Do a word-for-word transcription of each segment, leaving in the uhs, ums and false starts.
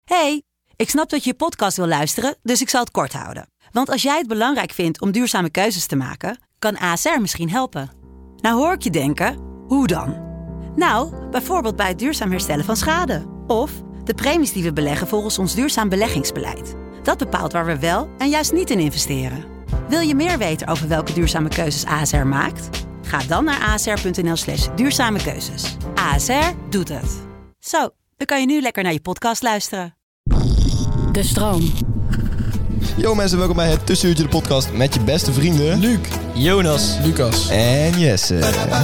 Hey, ik snap dat je je podcast wil luisteren, dus ik zal het kort houden. Want als jij het belangrijk vindt om duurzame keuzes te maken, kan A S R misschien helpen. Nou hoor ik je denken, hoe dan? Nou, bijvoorbeeld bij het duurzaam herstellen van schade. Of de premies die we beleggen volgens ons duurzaam beleggingsbeleid. Dat bepaalt waar we wel en juist niet in investeren. Wil je meer weten over welke duurzame keuzes A S R maakt? Ga dan naar asr.nl slash duurzame keuzes. A S R doet het. Zo, dan kan je nu lekker naar je podcast luisteren. De stroom. Yo mensen, welkom bij het Tussenuurtje de podcast met je beste vrienden... Luc, Jonas, Lucas en Jesse.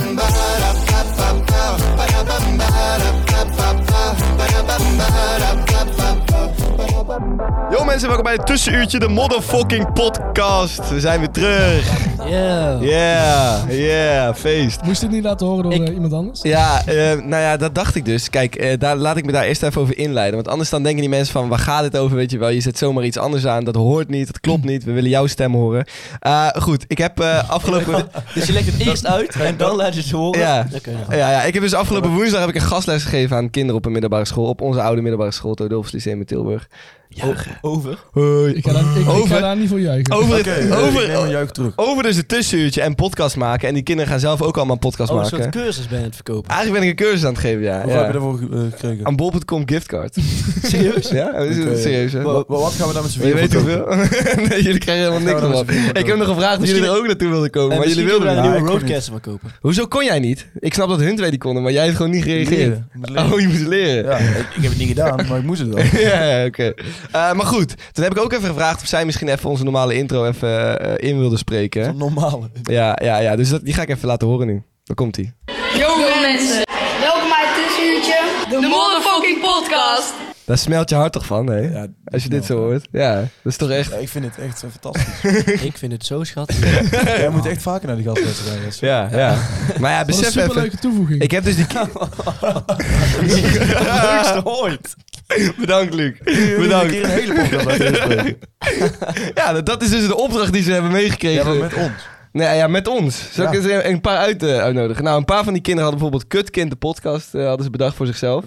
Yo mensen, welkom bij het Tussenuurtje de motherfucking podcast. We zijn weer terug. Yeah. Yeah, yeah, feest. Moest je het niet laten horen door Ik... uh, iemand anders? Ja, uh, nou ja, dat dacht ik dus. Kijk, uh, daar, laat ik me daar eerst even over inleiden. Want anders dan denken die mensen van, waar gaat het over, weet je wel? Je zet zomaar iets anders aan, dat hoort niet, dat klopt niet. We willen jouw stem horen. Uh, goed, ik heb uh, afgelopen... Dus je legt het eerst uit en dan laat je het horen? Ja. Okay, ja. Ja, ja, ik heb dus afgelopen woensdag heb ik een gastles gegeven aan kinderen op een middelbare school. Op onze oude middelbare school, het Adolphus Lyceum in Tilburg. Juichen. Over? Hoi. Ik ga daar, ik, over, ik ga daar niet voor juichen. Over, het, okay, over, nee, juich terug. over dus het tussenuurtje en podcast maken. En die kinderen gaan zelf ook allemaal podcast oh, maken. een soort cursus ben je aan het verkopen. Eigenlijk ben ik een cursus aan het geven, ja. Wat ja. heb je daarvoor uh, gekregen? Aan bol punt com giftcard. Serieus? Ja, dat is okay. serieus, hè? Wat, wat gaan we dan met z'n Je vieren weet hoeveel? Nee, jullie krijgen helemaal niks van. Ik heb nog gevraagd of jullie er ook naartoe wilden komen, maar jullie wilden niet. niet. Misschien een nieuwe roadcaster van kopen. Hoezo kon jij niet? Ik snap dat hun twee die konden, maar jij hebt gewoon niet gereageerd. Oh, je moest leren. Ja, ik, ik heb het niet gedaan, maar ik moest het wel. ja, ja oké. Okay. Uh, maar goed, toen heb ik ook even gevraagd of zij misschien even onze normale intro even uh, in wilde spreken. Zo'n normale. Ja, ja, ja. Dus dat, die ga ik even laten horen nu. Daar komt ie. Yo mensen, welkom bij het Tussenuurtje, de, de motherfucking podcast. Daar smelt je hart toch van, hè? Ja, als je dit zo hoort. Ja, dat is toch echt... Ja, ik vind het echt uh, fantastisch. Ik vind het zo schattig. Jij moet echt vaker naar die gastlessen gaan. Ja, ja. Maar ja, besef even... Wat een superleuke toevoeging. Ik heb dus die... Leukste ooit. Bedankt, Luc. Bedankt. Een hele podcast uit spreken. Ja, dat, dat is dus de opdracht die ze hebben meegekregen. Ja, maar met ons. Nee, ja, met ons. Zal ik ja. er een paar uit, uh, uitnodigen? Nou, een paar van die kinderen hadden bijvoorbeeld Kutkind, de podcast, uh, hadden ze bedacht voor zichzelf.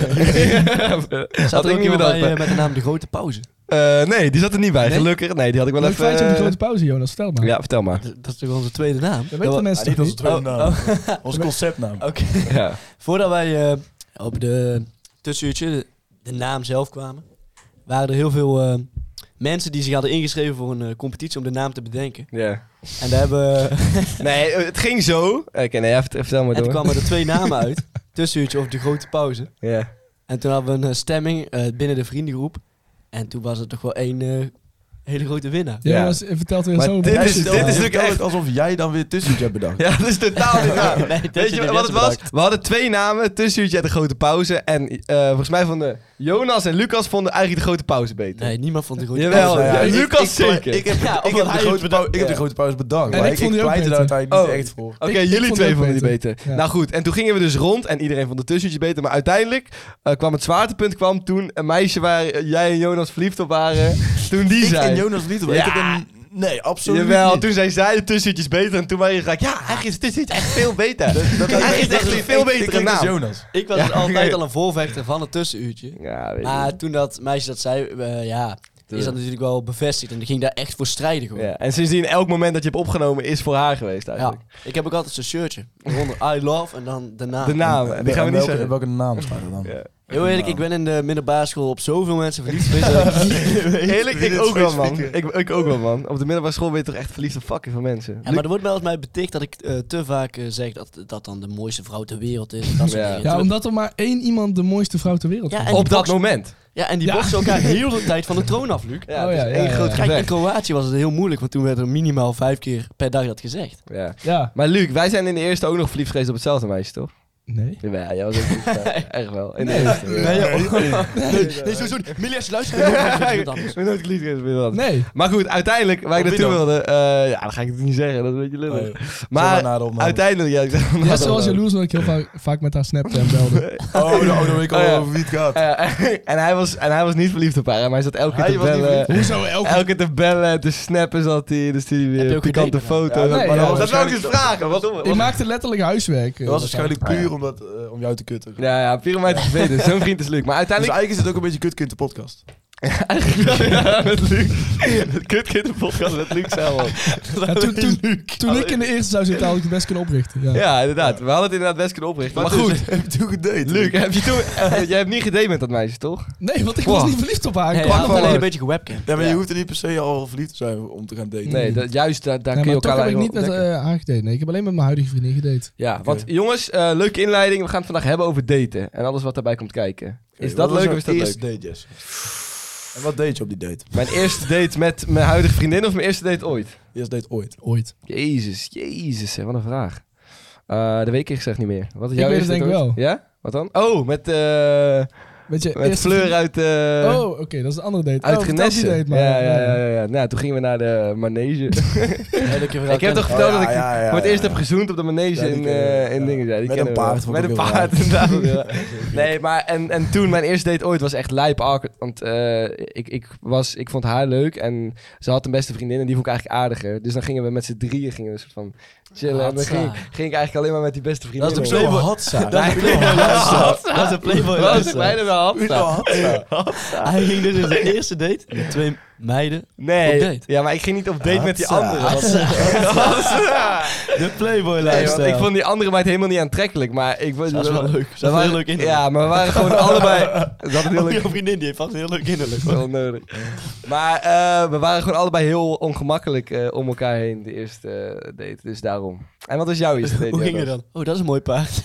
Okay. Zat er ook iemand bij uh, met de naam De Grote Pauze? Uh, nee, die zat er niet bij, nee? gelukkig. Nee, die had ik wel Leuk even... feitje op de Grote Pauze, Jonas. Vertel maar. Ja, vertel maar. Dat, dat is toch onze tweede naam? Dat weten de mensen ah, toch niet? Onze tweede oh, naam. Oh. Onze conceptnaam. Oké. Okay. Ja. Voordat wij uh, op de tussenuurtje, de, de naam zelf kwamen, waren er heel veel uh, mensen die zich hadden ingeschreven voor een uh, competitie om de naam te bedenken. Ja. Yeah. En daar hebben... nee, het ging zo. Oké, okay, nee, even, vertel maar door. En toen kwamen er twee namen uit. Tussenuurtje of De Grote Pauze. Ja. Yeah. En toen hadden we een uh, stemming uh, binnen de vriendengroep. En toen was het toch wel één uh, hele grote winnaar. Ja, Jonas vertelt weer maar zo. Dit is, dit is natuurlijk echt... alsof jij dan weer tussenuurtje hebt bedacht. Ja, dat is totaal niet waar. nee, Weet je wat het was? Bedacht. We hadden twee namen, Tussenuurtje en De Grote Pauze. En uh, volgens mij vonden Jonas en Lucas vonden eigenlijk De Grote Pauze beter. Nee, niemand vond De Grote Jawel, Pauze. ja, Ja, Lucas ik, zeker. Ik, ik heb, ja, ik heb, de, grote pauze, ik heb ja. de Grote Pauze bedankt. En maar ik vond die ook pleit er beter. uiteindelijk oh. niet echt voor. Oké, okay, jullie twee vonden die beter. Ja. Nou goed, en toen gingen we dus rond en iedereen vond de Tussenuurtje beter. Maar uiteindelijk uh, kwam het zwaartepunt kwam toen een meisje waar jij en Jonas verliefd op waren. Toen die ik zei... en Jonas niet op. Ja. Ik heb een... Nee, absoluut Jawel, niet. toen zei zij de Tussenuurtjes beter en toen waren je gelijk... Ja, eigenlijk is het Tussenuurtje echt veel beter. Dat, dat, eigenlijk is het echt een veel betere naam. Jonas. Ik was Ja. dus altijd al een voorvechter van het tussenuurtje. Ja, weet Maar je. toen dat meisje dat zei, uh, ja, is dat natuurlijk wel bevestigd. En die ging daar echt voor strijden gewoon. Ja, en sindsdien elk moment dat je hebt opgenomen is voor haar geweest eigenlijk. Ja, ik heb ook altijd zo'n shirtje. Onder I love en dan de naam. De naam, en die gaan we niet welke, zeggen. welke naam staat er dan? Ja. Heel eerlijk, ik ben in de middelbare school op zoveel mensen verliefd geweest. dat ik niet weet. Eerlijk, wie ik dit ook wel, zo man. spieken. Ik, ik ook wel, man. Op de middelbare school ben je toch echt verliefd op fucking van mensen. Ja, maar er wordt wel eens mij beticht dat ik uh, te vaak uh, zeg dat dat dan de mooiste vrouw ter wereld is. Dat soort Ja. dingen. Ja, Toen- omdat er maar één iemand de mooiste vrouw ter wereld Ja, is. en die Op dat box- moment. Ja, en die Ja. boksen elkaar heel de tijd van de troon af, Luc. Ja, Oh, het is ja, één ja, groot ja. Kijk, in gevecht. Kroatië was het heel moeilijk, want toen werd er minimaal vijf keer per dag dat gezegd. Ja. Ja. Maar Luc, wij zijn in de eerste ook nog verliefd geweest op hetzelfde meisje, toch? Nee. Ja, jij was ook verliefd. Ja, echt wel. In de Nee. eerste. Nee, Ja. ja. nee, nee, zo, zo. Millie, als je luistert, dan moet je wat anders. Ik ben nooit verliefd geweest op iemand anders. Nee. Maar goed, uiteindelijk, waar ik Op wie naartoe dan? wilde... uh, ja, dan ga ik het niet zeggen, dat is een beetje lullig. Oh, ja. Maar Zeg na de opname. uiteindelijk... Ja, ik zeg maar na Ja, de zoals opname. jaloers dat ik heel vaak, vaak met haar snapte en belde. Oh, nou, oh, dan weet ik al Oh, ja. over wie het gaat. Uh, en, hij was, en hij was niet verliefd op haar, maar hij zat elke keer Hij te was niet bellen. verliefd? Hoezo elke... Elke keer te bellen en te snappen zat hij. Dus die Heb je weer ook pikante gedate met foto's. haar? Ja, nee, maar ja, dat dat wil ik was eens vragen. Wat, Ik maakte letterlijk huiswerk. Dat was waarschijnlijk puur om, dat, uh, om jou te kutten. Ja, ja, puur om mij te verbeteren. Zo'n vriend is Luc. Maar Dus uiteindelijk... eigenlijk is het ook een beetje kutkind de podcast. Eigenlijk wel, ja, met Luc. Het kutkind de podcast met Luc zelf. Ja, toen, toen, toen ik in de eerste zou zitten, had ik het best kunnen oprichten. Ja, Ja, inderdaad. We hadden het inderdaad best kunnen oprichten. Maar, Maar goed, dus, heb je toen gedate? Luc, heb je toen... uh, jij hebt niet gedate met dat meisje, toch? Nee, want ik Wow. was niet verliefd op haar. Hey, Ik hij kwam had gewoon- alleen een beetje gewebcam. Ja, maar Ja. je hoeft er niet per se al verliefd te zijn om te gaan daten. Nee, dat, juist daar, daar Nee, kun je maar elkaar toch heb ik niet met ontdekken. uh, haar gedate. Nee, ik heb alleen met mijn huidige vriendin gedate. Ja, Oké. want jongens, uh, leuke inleiding. We gaan het vandaag hebben over daten. En alles wat daarbij komt kijken. Is dat leuk of is dat leuk? eerste date, Jess? En wat deed je op die date? Mijn eerste date met mijn huidige vriendin of mijn eerste date ooit? Eerste date ooit. Ooit. Jezus, jezus, hè, wat een vraag. Uh, dat weet ik gezegd niet meer. Wat is Ik jouw weet eerste het date denk ooit? ik wel. Ja? Wat dan? Oh, met, uh, Weet je, met eerste Fleur uit... Uh, Oh, oké, okay, dat is een andere date. Uit oh, vertel die Genesse. date, maar. ja, ja, ja, ja, ja. Nou, toen gingen we naar de manege. ik heb toch verteld Oh, dat ja, ik ja, ja, voor het ja, eerst ja. heb gezoend op de manege Ja, die in, ken ik, uh, in ja. dingen. Ja, die Met kennen een we paard, wel. vond Met ik een ook paard, wel. inderdaad. Ja. Nee, maar en, en toen, mijn eerste date ooit was echt lijp awkward. Want uh, ik, ik, was, ik vond haar leuk en ze had een beste vriendin en die vond ik eigenlijk aardiger. Dus dan gingen we met z'n drieën gingen we een soort van chillen. En dan Hatsa. ging, ging ik eigenlijk alleen maar met die beste vriendin. Dat is de om. Playboy. Hatsa. Dat is de Playboy luisteraar. Dat is de Playboy Dat was ik luisteraar. bijna wel Hatsa. Hij ging dus in zijn eerste date met twee meiden Nee, op date. ja, maar ik ging niet op date met die Hatsa. andere. Hatsa. De Playboy Nee, want luisteraar. ik vond die andere meid helemaal niet aantrekkelijk, maar ik vond... Dat is wel leuk. Dat is we wel heel waren- leuk innerlijk. Ja, maar we waren gewoon allebei... Dat had een heel Oh, leuk... jouw vriendin die heeft vast een heel leuk innerlijk. Dat is wel nodig. Maar eh, we waren gewoon allebei heel ongemakkelijk eh, om elkaar heen, de eerste eh, date. Dus daarom. En wat was jouw eerste date? Hoe ging Jonas? je dan? Oh, dat is een mooi paard.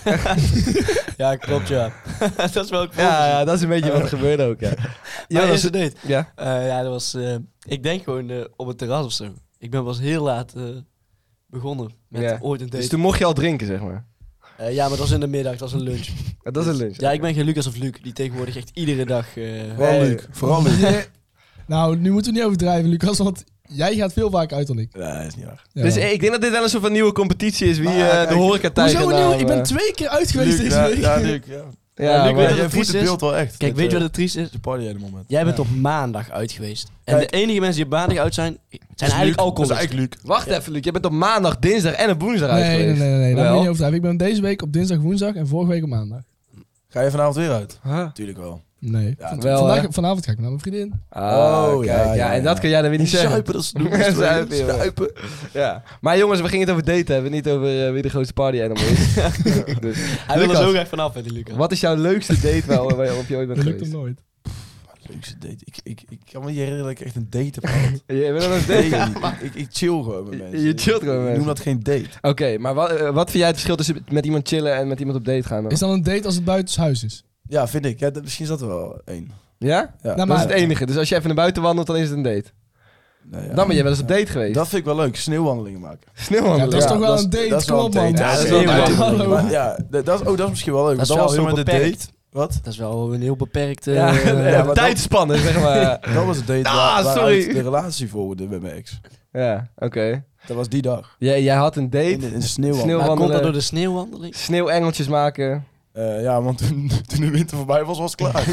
Ja, klopt ja. Dat is wel cool. Ja, ja, dat is een beetje wat er gebeurde ook, ja. Mijn Jonas, eerste date. ja? Eh, ja, dat was... eh, ik denk gewoon eh, op het terras of zo. Ik ben pas heel laat eh, begonnen met Ja. ooit een date. Dus toen mocht je al drinken, zeg maar. Eh, ja, maar dat was in de middag, dat was een lunch. Dat is een lunch. Ja, ik ben geen Lucas of Luc, die tegenwoordig echt iedere dag... eh, Vooral Nee. Luc. Vooral Luc. Nee. Nou, nu moeten we niet overdrijven, Lucas, want jij gaat veel vaker uit dan ik. Nee, dat is niet waar. Ja. Dus eh, ik denk dat dit wel een soort van nieuwe competitie is. Wie Maar, eh, kijk, de horecatijger Hoezo nou, nieuw? Ik ben eh, twee keer uit geweest Luc, deze ja, week. ja, Luc, ja. Ja, Ja, Luc, maar- weet je Jij wat het voedt triest het is? beeld wel echt. Kijk, Dat, weet je eh, wat het triest is? de party hele moment. Jij bent Ja. op maandag uit geweest. En Kijk. de enige mensen die op maandag uit zijn, zijn Dat is eigenlijk Luc. Dat is alcoholisten. eigenlijk Luc. Wacht even, Luc. Je bent op maandag, dinsdag en op woensdag uit Nee, nee, geweest. nee, nee, nee. Dat Wel? moet je niet overdrijven. Ik ben deze week op dinsdag, woensdag en vorige week op maandag. Ga je vanavond weer uit? Huh? Tuurlijk wel. Nee. Ja, Van- wel, vandaag, hè? vanavond ga ik naar mijn vriendin. Ah, Oh, kijk, ja, ja, ja, en dat ja. kun jij dan weer niet zeggen. Zuipen, dat is doen. Zuipen, jongen. Zuipen. Ja. Maar jongens, we gingen het over daten hebben, niet over eh, wie de grootste party animal is. Dus, Hij wil er Lucas, zo graag vanaf met die Lucas. wat is jouw leukste date waar, waar je op je ooit bent Dat lukt hem geweest? nooit. Leukste date. Ik, ik, ik kan me niet herinneren dat ik echt een date heb gehad. Je bent wel eens Nee, date? ik, ik chill gewoon met mensen. Je chillt gewoon met Ik mensen. noem dat geen date. Oké, maar wat, eh, wat vind jij het verschil tussen met iemand chillen en met iemand op date gaan dan? Is dan een date als het buitenshuis is? Ja, vind ik. Ja, dat, misschien is dat er wel één. Ja? Ja. Nou, Dat maar- is het enige. Dus als je even naar buiten wandelt, dan is het een date. Nou ja. Dan ben je wel eens op date geweest. Dat vind ik wel leuk. Sneeuwwandelingen maken. Sneeuwwandelen. Ja, dat is toch wel dat een date? dat is Kom wel op, een man. date. Ja, Ja, dat dat is is wel wel een een date. date. Hallo. Maar ja, dat, dat is, oh, dat is misschien wel leuk. Dat want is dat wel was dan heel met de beperkt. date. Wat? Dat is wel een heel beperkte... Ja, eh, ja, ja, maar dat- tijdspannen, zeg maar. Dat was het date Ah, waar, sorry. waaruit de relatie volgde met mijn ex. Ja, oké. Dat was die dag. Jij, jij had een In date, de, in de sneeuw. Sneeuw- maar komt wandelen. dat door de sneeuwwandeling? sneeuwengeltjes maken. Eh, ja, want toen, toen de winter voorbij was, was het klaar.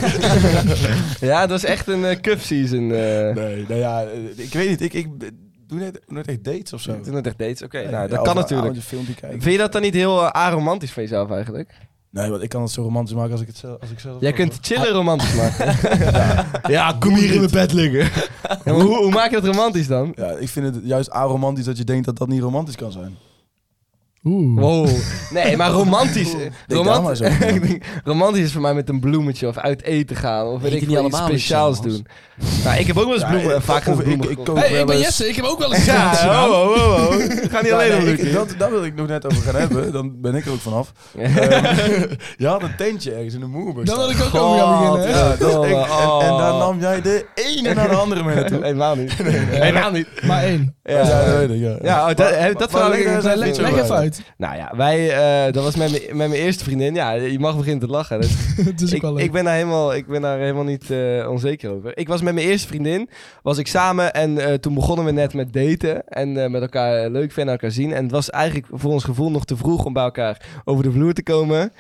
Ja, dat was echt een uh, cup season. eh. Nee, nou ja, eh, ik weet niet. Ik, ik doe net, nooit echt dates of zo. Toen het echt dates. Oké, Nee, nou, ja, dat of kan een natuurlijk. avondje filmpje kijken. Vind je dat dan niet heel uh, aromantisch van jezelf eigenlijk? Nee, want ik kan het zo romantisch maken als ik het zelf, als ik zelf Jij ook kunt wil. chillen romantisch maken. Ja, kom hier in mijn bed liggen. Ja, maar hoe, hoe maak je dat romantisch dan? Ja, ik vind het juist aromantisch dat je denkt dat dat niet romantisch kan zijn. Oeh. Wow. Nee, maar romantisch. Denk daar maar Romantisch, zo over na. ik denk, romantisch is voor mij met een bloemetje of uit eten gaan. Of weet Eet ik die wel niet iets allemaal speciaals iets, doen. Nou, ik heb ook wel eens Ja, bloemen, ik- vaak of een ik- bloemen ik gekocht. koop- Hey, ik ben wel eens- Jesse. Ik heb ook wel eens Ja, iets oh, gedaan. oh, oh, oh. Ga niet Ja, alleen nee, om ik- Luc. dat, daar wil ik nog net over gaan hebben. Dan ben ik er ook vanaf. Ehm, je had een tentje ergens in de Moerburg. Dan wil staan. ik ook over gaan beginnen. hè? Ja, dat is echt- Oh. en, en daar nam jij de ene naar de andere mee naartoe. Helemaal niet. Helemaal niet. Maar één. Ja, Ja, dat weet ik, ja. Ja, oh, dat, Maar- heb- dat maar verhaal leg heb ik daar nog eens niet even Leg zo even uit. uit. Nou ja, wij, uh, dat was met mijn- met mijn eerste vriendin. Ja, je mag beginnen te lachen. Dat- Het is ook ik, wel leuk. ik ben daar helemaal, ik ben daar helemaal niet uh, onzeker over. Ik was met mijn eerste vriendin, was ik samen en uh, toen begonnen we net met daten. En uh, met elkaar uh, leuk vinden, elkaar zien. En het was eigenlijk voor ons gevoel nog te vroeg om bij elkaar over de vloer te komen.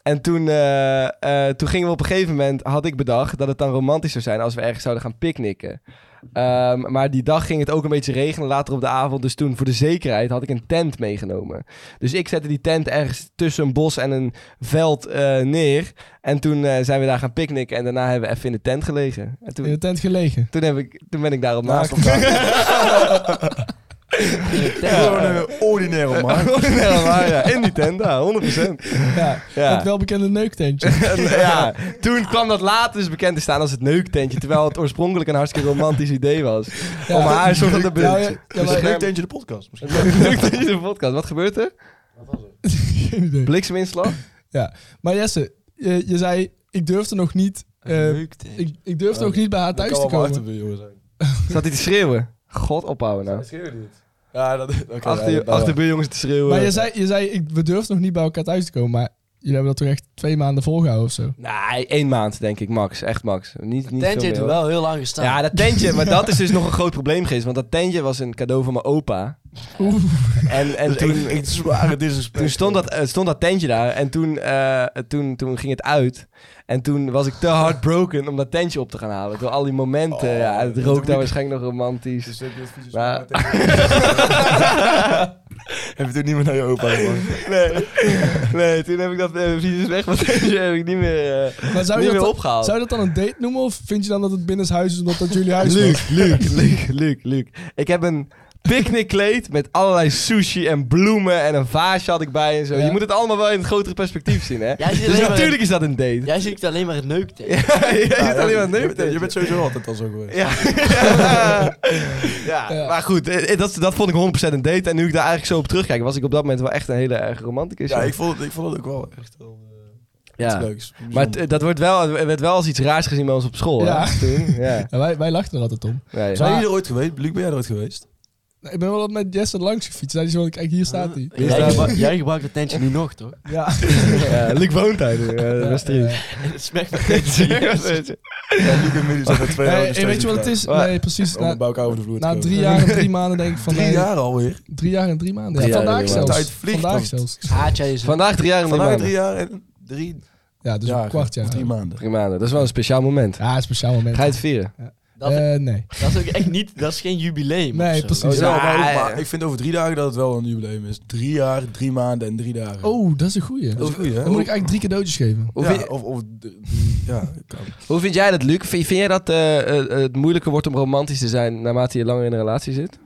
En toen, uh, uh, toen gingen we op een gegeven moment, had ik bedacht dat het dan romantisch zou zijn als we ergens zouden gaan picknicken. Um, maar die dag ging het ook een beetje regenen later op de avond. Dus toen voor de zekerheid had ik een tent meegenomen. Dus ik zette die tent ergens tussen een bos en een veld uh, neer. En toen uh, zijn we daar gaan picknicken. En daarna hebben we even in de tent gelegen. En toen, In de tent gelegen. Toen, heb ik, toen ben ik daarop Naast nagedacht. Gewoon een ordinaire man. Ordinaire man, ja. In die tent, ja, honderd procent. Ja, Ja. het welbekende neuktentje. En, ja, toen kwam dat later dus bekend te staan als het neuktentje. Terwijl het oorspronkelijk een hartstikke romantisch idee was. Ja. Om haar soort van de Ja, ja, beeld. ja, Dus maar- een leuk tentje de podcast misschien. Neuktentje de podcast. Wat gebeurt er? Geen idee. Blikseminslag? Maar Jesse, je, je zei, ik durfde nog niet... uh, ik, ik durfde Ja, nog niet bij haar Dat thuis kan te wel komen. achterbuur zijn. Zat hij te schreeuwen? God ophouden nou. Schreeuw je niet? Ja, dat... Okay, Achter, ja, je, dat- achterbuurjongens te schreeuwen. Maar je zei, je zei ik, we durfden nog niet bij elkaar thuis te komen. Maar jullie hebben dat toch echt twee maanden volgehouden of zo? Nee, één maand denk ik, max. Echt max. Niet, niet Tentje veel heeft er meer, hoor. wel heel lang gestaan. Ja, dat tentje, maar dat is dus nog een groot probleem geweest. Want dat tentje was een cadeau van mijn opa. Oeh. En, en Dus toen, echt, echt zware disrespect. toen stond dat, uh, stond dat tentje daar. En toen, uh, toen, toen ging het uit. En toen was ik te heartbroken om dat tentje op te gaan halen. Door al die momenten. Oh, ja, het dat rook heb daar ik- waarschijnlijk nog romantisch. Dus heb je het vieze Maar- smaak- Heb je toen niet meer naar je opa man? Nee, nee, toen heb ik dat uh, vieze weg van tentje heb ik niet meer, uh, Maar zou niet je, meer dat, opgehaald. zou je dat dan een date noemen? Of vind je dan dat het binnenshuis is omdat dat jullie huis was? Luc, Luc, Luc, Luc, Luc. Ik heb een picknickkleed met allerlei sushi en bloemen en een vaasje had ik bij en zo. Ja. Je moet het allemaal wel in het grotere perspectief zien, hè? Jij ziet Dus alleen maar- natuurlijk is dat een date. Jij ziet alleen maar het neuktje. Ja, je Ja, hebt alleen maar je, een bent, je bent sowieso altijd al zo geweest. Ja. Ja. Ja, Ja. maar goed, eh, dat, dat vond ik honderd procent een date. En nu ik daar eigenlijk zo op terugkijk, was ik op dat moment wel echt een hele erg romanticus. Ja, ik vond, het, ik vond het ook wel echt wel uh, iets Ja. leuks. Maar t- dat wordt wel, het werd wel als iets raars gezien bij ons op school. Ja. Hè, toen. Ja. Ja, wij, wij lachten er altijd om. Ja, ja. Zijn Maar- jullie er ooit geweest? Luc, ben jij er ooit geweest? Ik ben wel met Jesse langs gefietst. Zei hij zo, kijk, hier staat hij. Hier Jij, staat- gebruikt- jij gebruikt het tentje nu nog, toch? Ja. Ja, Luc woont daar. nu. Ja, dat was Ja, triest. Het smaakt van tentje. Ja, Luc en Millie zijn er twee Hey, ouders hey, weet je wat het steeds is? Nee, precies. Om een Na, bouw over de vloer te na komen. drie jaar en drie maanden denk ik van... Drie nee, jaar alweer? Drie jaar en drie maanden. Drie Ja, jaar en vandaag drie maanden. zelfs. Tijd vliegt, Vandaag want- zelfs. Haatje is Vandaag drie jaar en drie Vandaag maanden. drie jaar en drie Ja, dus jaar. een kwart jaar. Drie maanden. Drie maanden. Dat is wel een speciaal moment. Ja, een speciaal moment. Ga je het vieren? Dat, Eh, nee. dat is ook echt niet... Dat is geen jubileum Nee, of zo. precies. Oh, ja, Ja, maar, ook- ja. maar ik vind over drie dagen dat het wel een jubileum is. Drie jaar, drie maanden en drie dagen. Oh, dat is een goeie. dat is een goeie, hè? Dan moet ik eigenlijk drie cadeautjes geven. Hoe, Ja, vind, of, of, d- d- ja, kan. hoe vind jij dat, Luc? Vind, vind jij dat eh, eh, het moeilijker wordt om romantisch te zijn naarmate je langer in een relatie zit?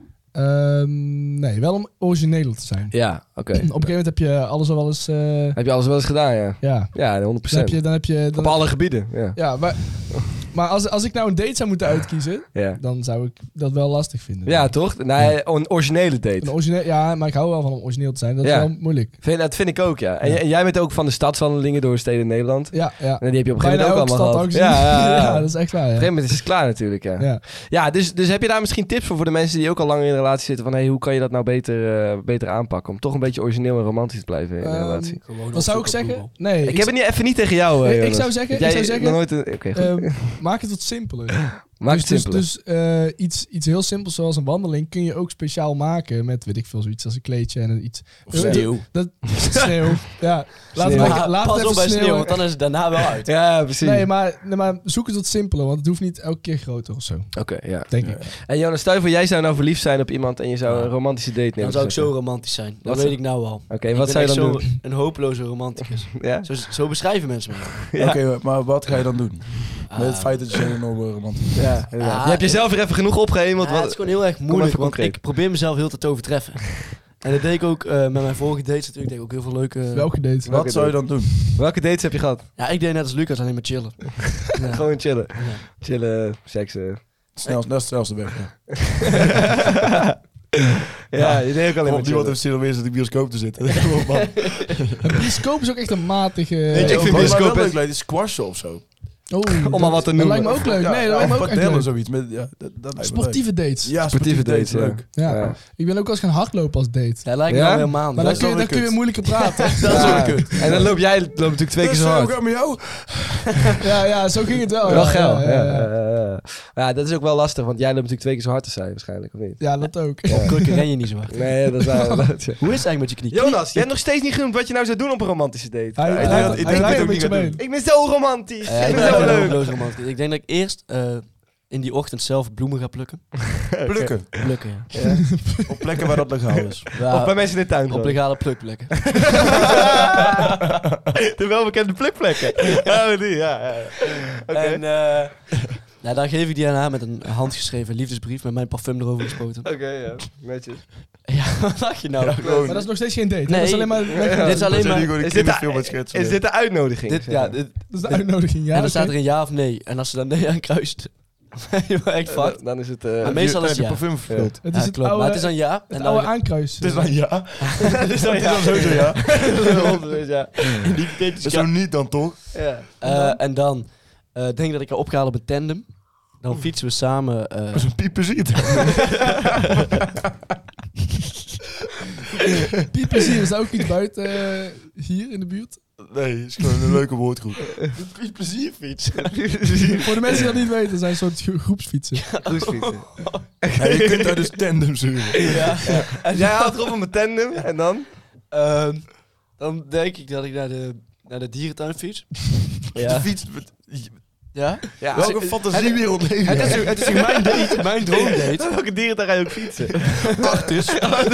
Ehm, nee, wel om origineler te zijn. Ja, oké. Op een gegeven moment heb je alles al wel eens... eh, Heb je alles wel eens gedaan, ja? ja, Ja, honderd dan heb procent. je... Dan heb je dan, Op alle gebieden, ja. ja, maar, maar als, als ik nou een date zou moeten uitkiezen, Ja, dan zou ik dat wel lastig vinden. ja toch? Nee, een originele date. Een origineel, ja, maar ik hou wel van om origineel te zijn. Dat Ja. is wel moeilijk. Vind, dat vind ik ook, ja. En, Ja. j- en jij bent ook van de stadswandelingen door steden in Nederland. Ja, ja. En die heb je op een gegeven Bijna moment ook elke allemaal stad gehad. ook gezien. Ja, ja, ja. Ja, dat is echt waar. Op een Ja. gegeven moment is het klaar natuurlijk, ja. Ja, Ja. dus, dus heb je daar misschien tips voor voor de mensen die ook al langer in een relatie zitten? Van, hey, hoe kan je dat nou beter, eh, beter aanpakken? Om toch een beetje origineel en romantisch te blijven in een Ehm, relatie. Gewoon Wat zou ik opzoeken op zeggen? Google. Nee, Ik heb het niet, even niet tegen jou, eh, Ik- ik Jonas. zou zeggen- Jij- ik zou zeggen, nog nooit een- Oké, goed. Ehm, maak het wat simpeler. Maak dus het simpeler. dus, dus eh, iets, iets heel simpels zoals een wandeling kun je ook speciaal maken met, weet ik veel, zoiets als een kleedje en een iets... Of Eh, sneeuw. Dat, sneeuw. Ja, laat Sneeuw. het, Ja, laat pas het op even bij sneeuw, sneeuwen. want dan is het daarna wel uit. Ja, precies. Nee maar, nee, maar zoek het wat simpeler, want het hoeft niet elke keer groter of zo, Oké, ja. denk Ja. ik. En Jonas, stel je voor, jij zou nou verliefd zijn op iemand en je zou Ja. een romantische date nemen. Dan zou ik zo romantisch zijn. Dat Wat weet zou- ik nou al. Oké, Ik wat ben zou je echt dan zo doen? een hopeloze romanticus. Ja? Zo, zo beschrijven mensen me. Ja. Oké, maar wat ga je dan doen? Met het Ah. feit dat je een enorme romantisch bent. Ja, inderdaad. Ah, je hebt jezelf weer even genoeg opgehemeld. Ja, wat- het is gewoon heel erg moeilijk, even want concreet. ik probeer mezelf heel te overtreffen. En dat deed ik ook eh, met mijn vorige dates natuurlijk. Ik deed ook heel veel leuke... Welke date? Wat zou je dan doen? Welke dates heb je gehad? Ja, ik deed net als Lucas, alleen maar chillen. Ja. Gewoon chillen. Ja. Chillen, seksen. Snel, dat is de snelste weg. Ja. Ja, je deed ook alleen maar Op niemand chillen. heeft zin om eerst in de bioscoop te zitten. Een bioscoop is ook echt een matige... Weet je, ik vind Wat mij bioscoop wel best- leuk lijkt is squashen of zo. Oh, Om maar wat te dat noemen. lijkt me ook leuk. Ja, Nee, dat ja, lijkt me of ook echt padellen leuk. zoiets. Met, ja, dat, dat lijkt me Sportieve dates. leuk. Ja, Sportieve sportieve dates, dates. ja. Leuk. Ja. Ja. Ik ben ook wel eens gaan hardlopen als date. Dat lijkt me Ja? wel weer maanden. Maar Dat dan is kun, je, wel dan kun je kut. moeilijker praten. Dat is Ja. wel kut. En dan loop jij loopt natuurlijk twee keer zo Dus, eh, hard. hoe gaat het met jou? ja, ja, zo ging het wel. Wel ja, geil. ja, Ja, ja, ja. ja, ja. Maar ja, dat is ook wel lastig, want jij loopt natuurlijk twee keer zo hard als zij waarschijnlijk, of niet? Ja, dat ook. Op krukken ren je niet zo hard. Nee, dat is waar. Hoe is het eigenlijk met je knie? Jonas, je hebt nog steeds niet genoemd wat je nou zou doen op een romantische date. Hij, ik hij, denk hij, dat- ik hij denk lijkt dat een ik beetje niet ga mee. doen. Ik ben zo romantisch. Ja, ik ik ben ben zo ook leuk. loos romantisch. Ik denk dat ik eerst uh, in die ochtend zelf bloemen ga plukken. Plukken. Plukken, ja. Op plekken waar dat legaal is. Ja, Of bij mensen in de tuin. op gewoon. legale plukplekken. De welbekende plukplekken. Oh, die, ja. ja. Oké. En uh, nou, dan geef ik die aan haar met een handgeschreven liefdesbrief met mijn parfum erover gespoten. Oké, ja. Netjes. Ja, wat dacht je nou? Ja, gewoon. Maar dat is nog steeds geen date. hè? Nee. Dat is alleen maar... Ja. Dit is alleen maar... Gewoon een Is dit, kinderfilm de, met schetsen. is dit de uitnodiging? Dit, zeg ja, maar? dit, Dat is de uitnodiging, ja. en dan staat oké. er een ja of nee. En als ze dan nee aan kruist, ben je wel echt Eh, fucked. dan- Dan is het... eh, Maar meestal is het de ja. parfum vervuld. Het is Ja, het klopt. oude, Maar het is dan ja. het En oude dan aankruisen. Het is dan ja. Het is dan Het is dan sowieso ja. Dus ja. En zo niet dan toch? Ja. Uh, en dan uh, denk ik dat ik ga opgehaald op een tandem. Dan fietsen we samen. Uh, Dat is een pieper ziet. Piepen zie je, is daar ook iets buiten eh, hier in de buurt? Nee, het is gewoon een leuke woordgroep. Een plezierfiets. Voor de mensen die dat niet weten, zijn soort gro- groepsfietsen. Groesfietsen. Ja, je kunt daar dus tandem zuren. ja. En jij haalt erop op mijn tandem en dan? Uh, dan denk ik dat ik naar de, naar de dierentuin fiets. De fiets... Ja? Ja. Welke fantasiewereld leef je? Het is, het is mijn date, mijn droomdate. Welke dieren daar ga je ook fietsen? Arctis.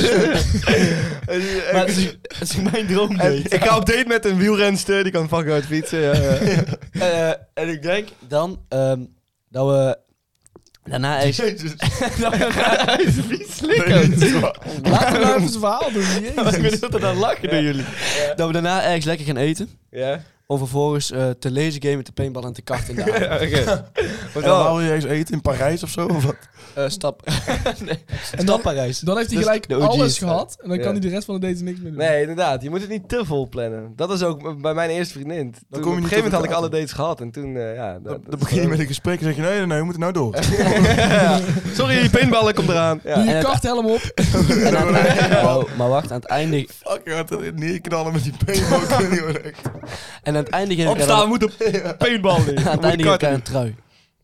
Maar het is, het is mijn En droomdate. ik ga op date met een wielrenster, die kan fucking hard fietsen. Ja, ja. Uh, en ik denk dan um, dat we daarna eens... Jezus. dat we daarna- Hij is vies slik Nee, ook. dat is waar. Laten we nou even zijn verhaal doen. ik Jezus. weet dat er dan lachen door jullie. Dat we daarna ergens lekker gaan eten. Ja. Om vervolgens uh, te laser gamen, te paintballen en te karten in de avond. Ja, oké. En Maar dan wel- wou je eens eten in Parijs of zo? Of wat? Uh, stap. nee, En stap dan, Parijs. dan heeft hij Dus gelijk de O G's, alles hè? gehad. En dan Ja. kan hij de rest van de date niks meer doen. Nee, inderdaad. Je moet het niet te vol plannen. Dat is ook bij mijn eerste vriendin. Toen, kom je op een niet gegeven moment tot had ik elkaar alle toe. dates gehad. En toen, uh, ja... Dan, dan begin je met een gesprek en zeg je, nee, nee, nee, we moeten nou door. Ja. Sorry, die paintballen komt eraan. Ja. Doe je En het- karthelm op. En aan het einde, oh, maar wacht, aan het einde, Fuck, je gaat er neerknallen met die paintball. Ik weet niet wat echt. en aan het einde geef ik Opstaan, we haar moeten paintballen. dan- aan het einde geef ik haar een trui.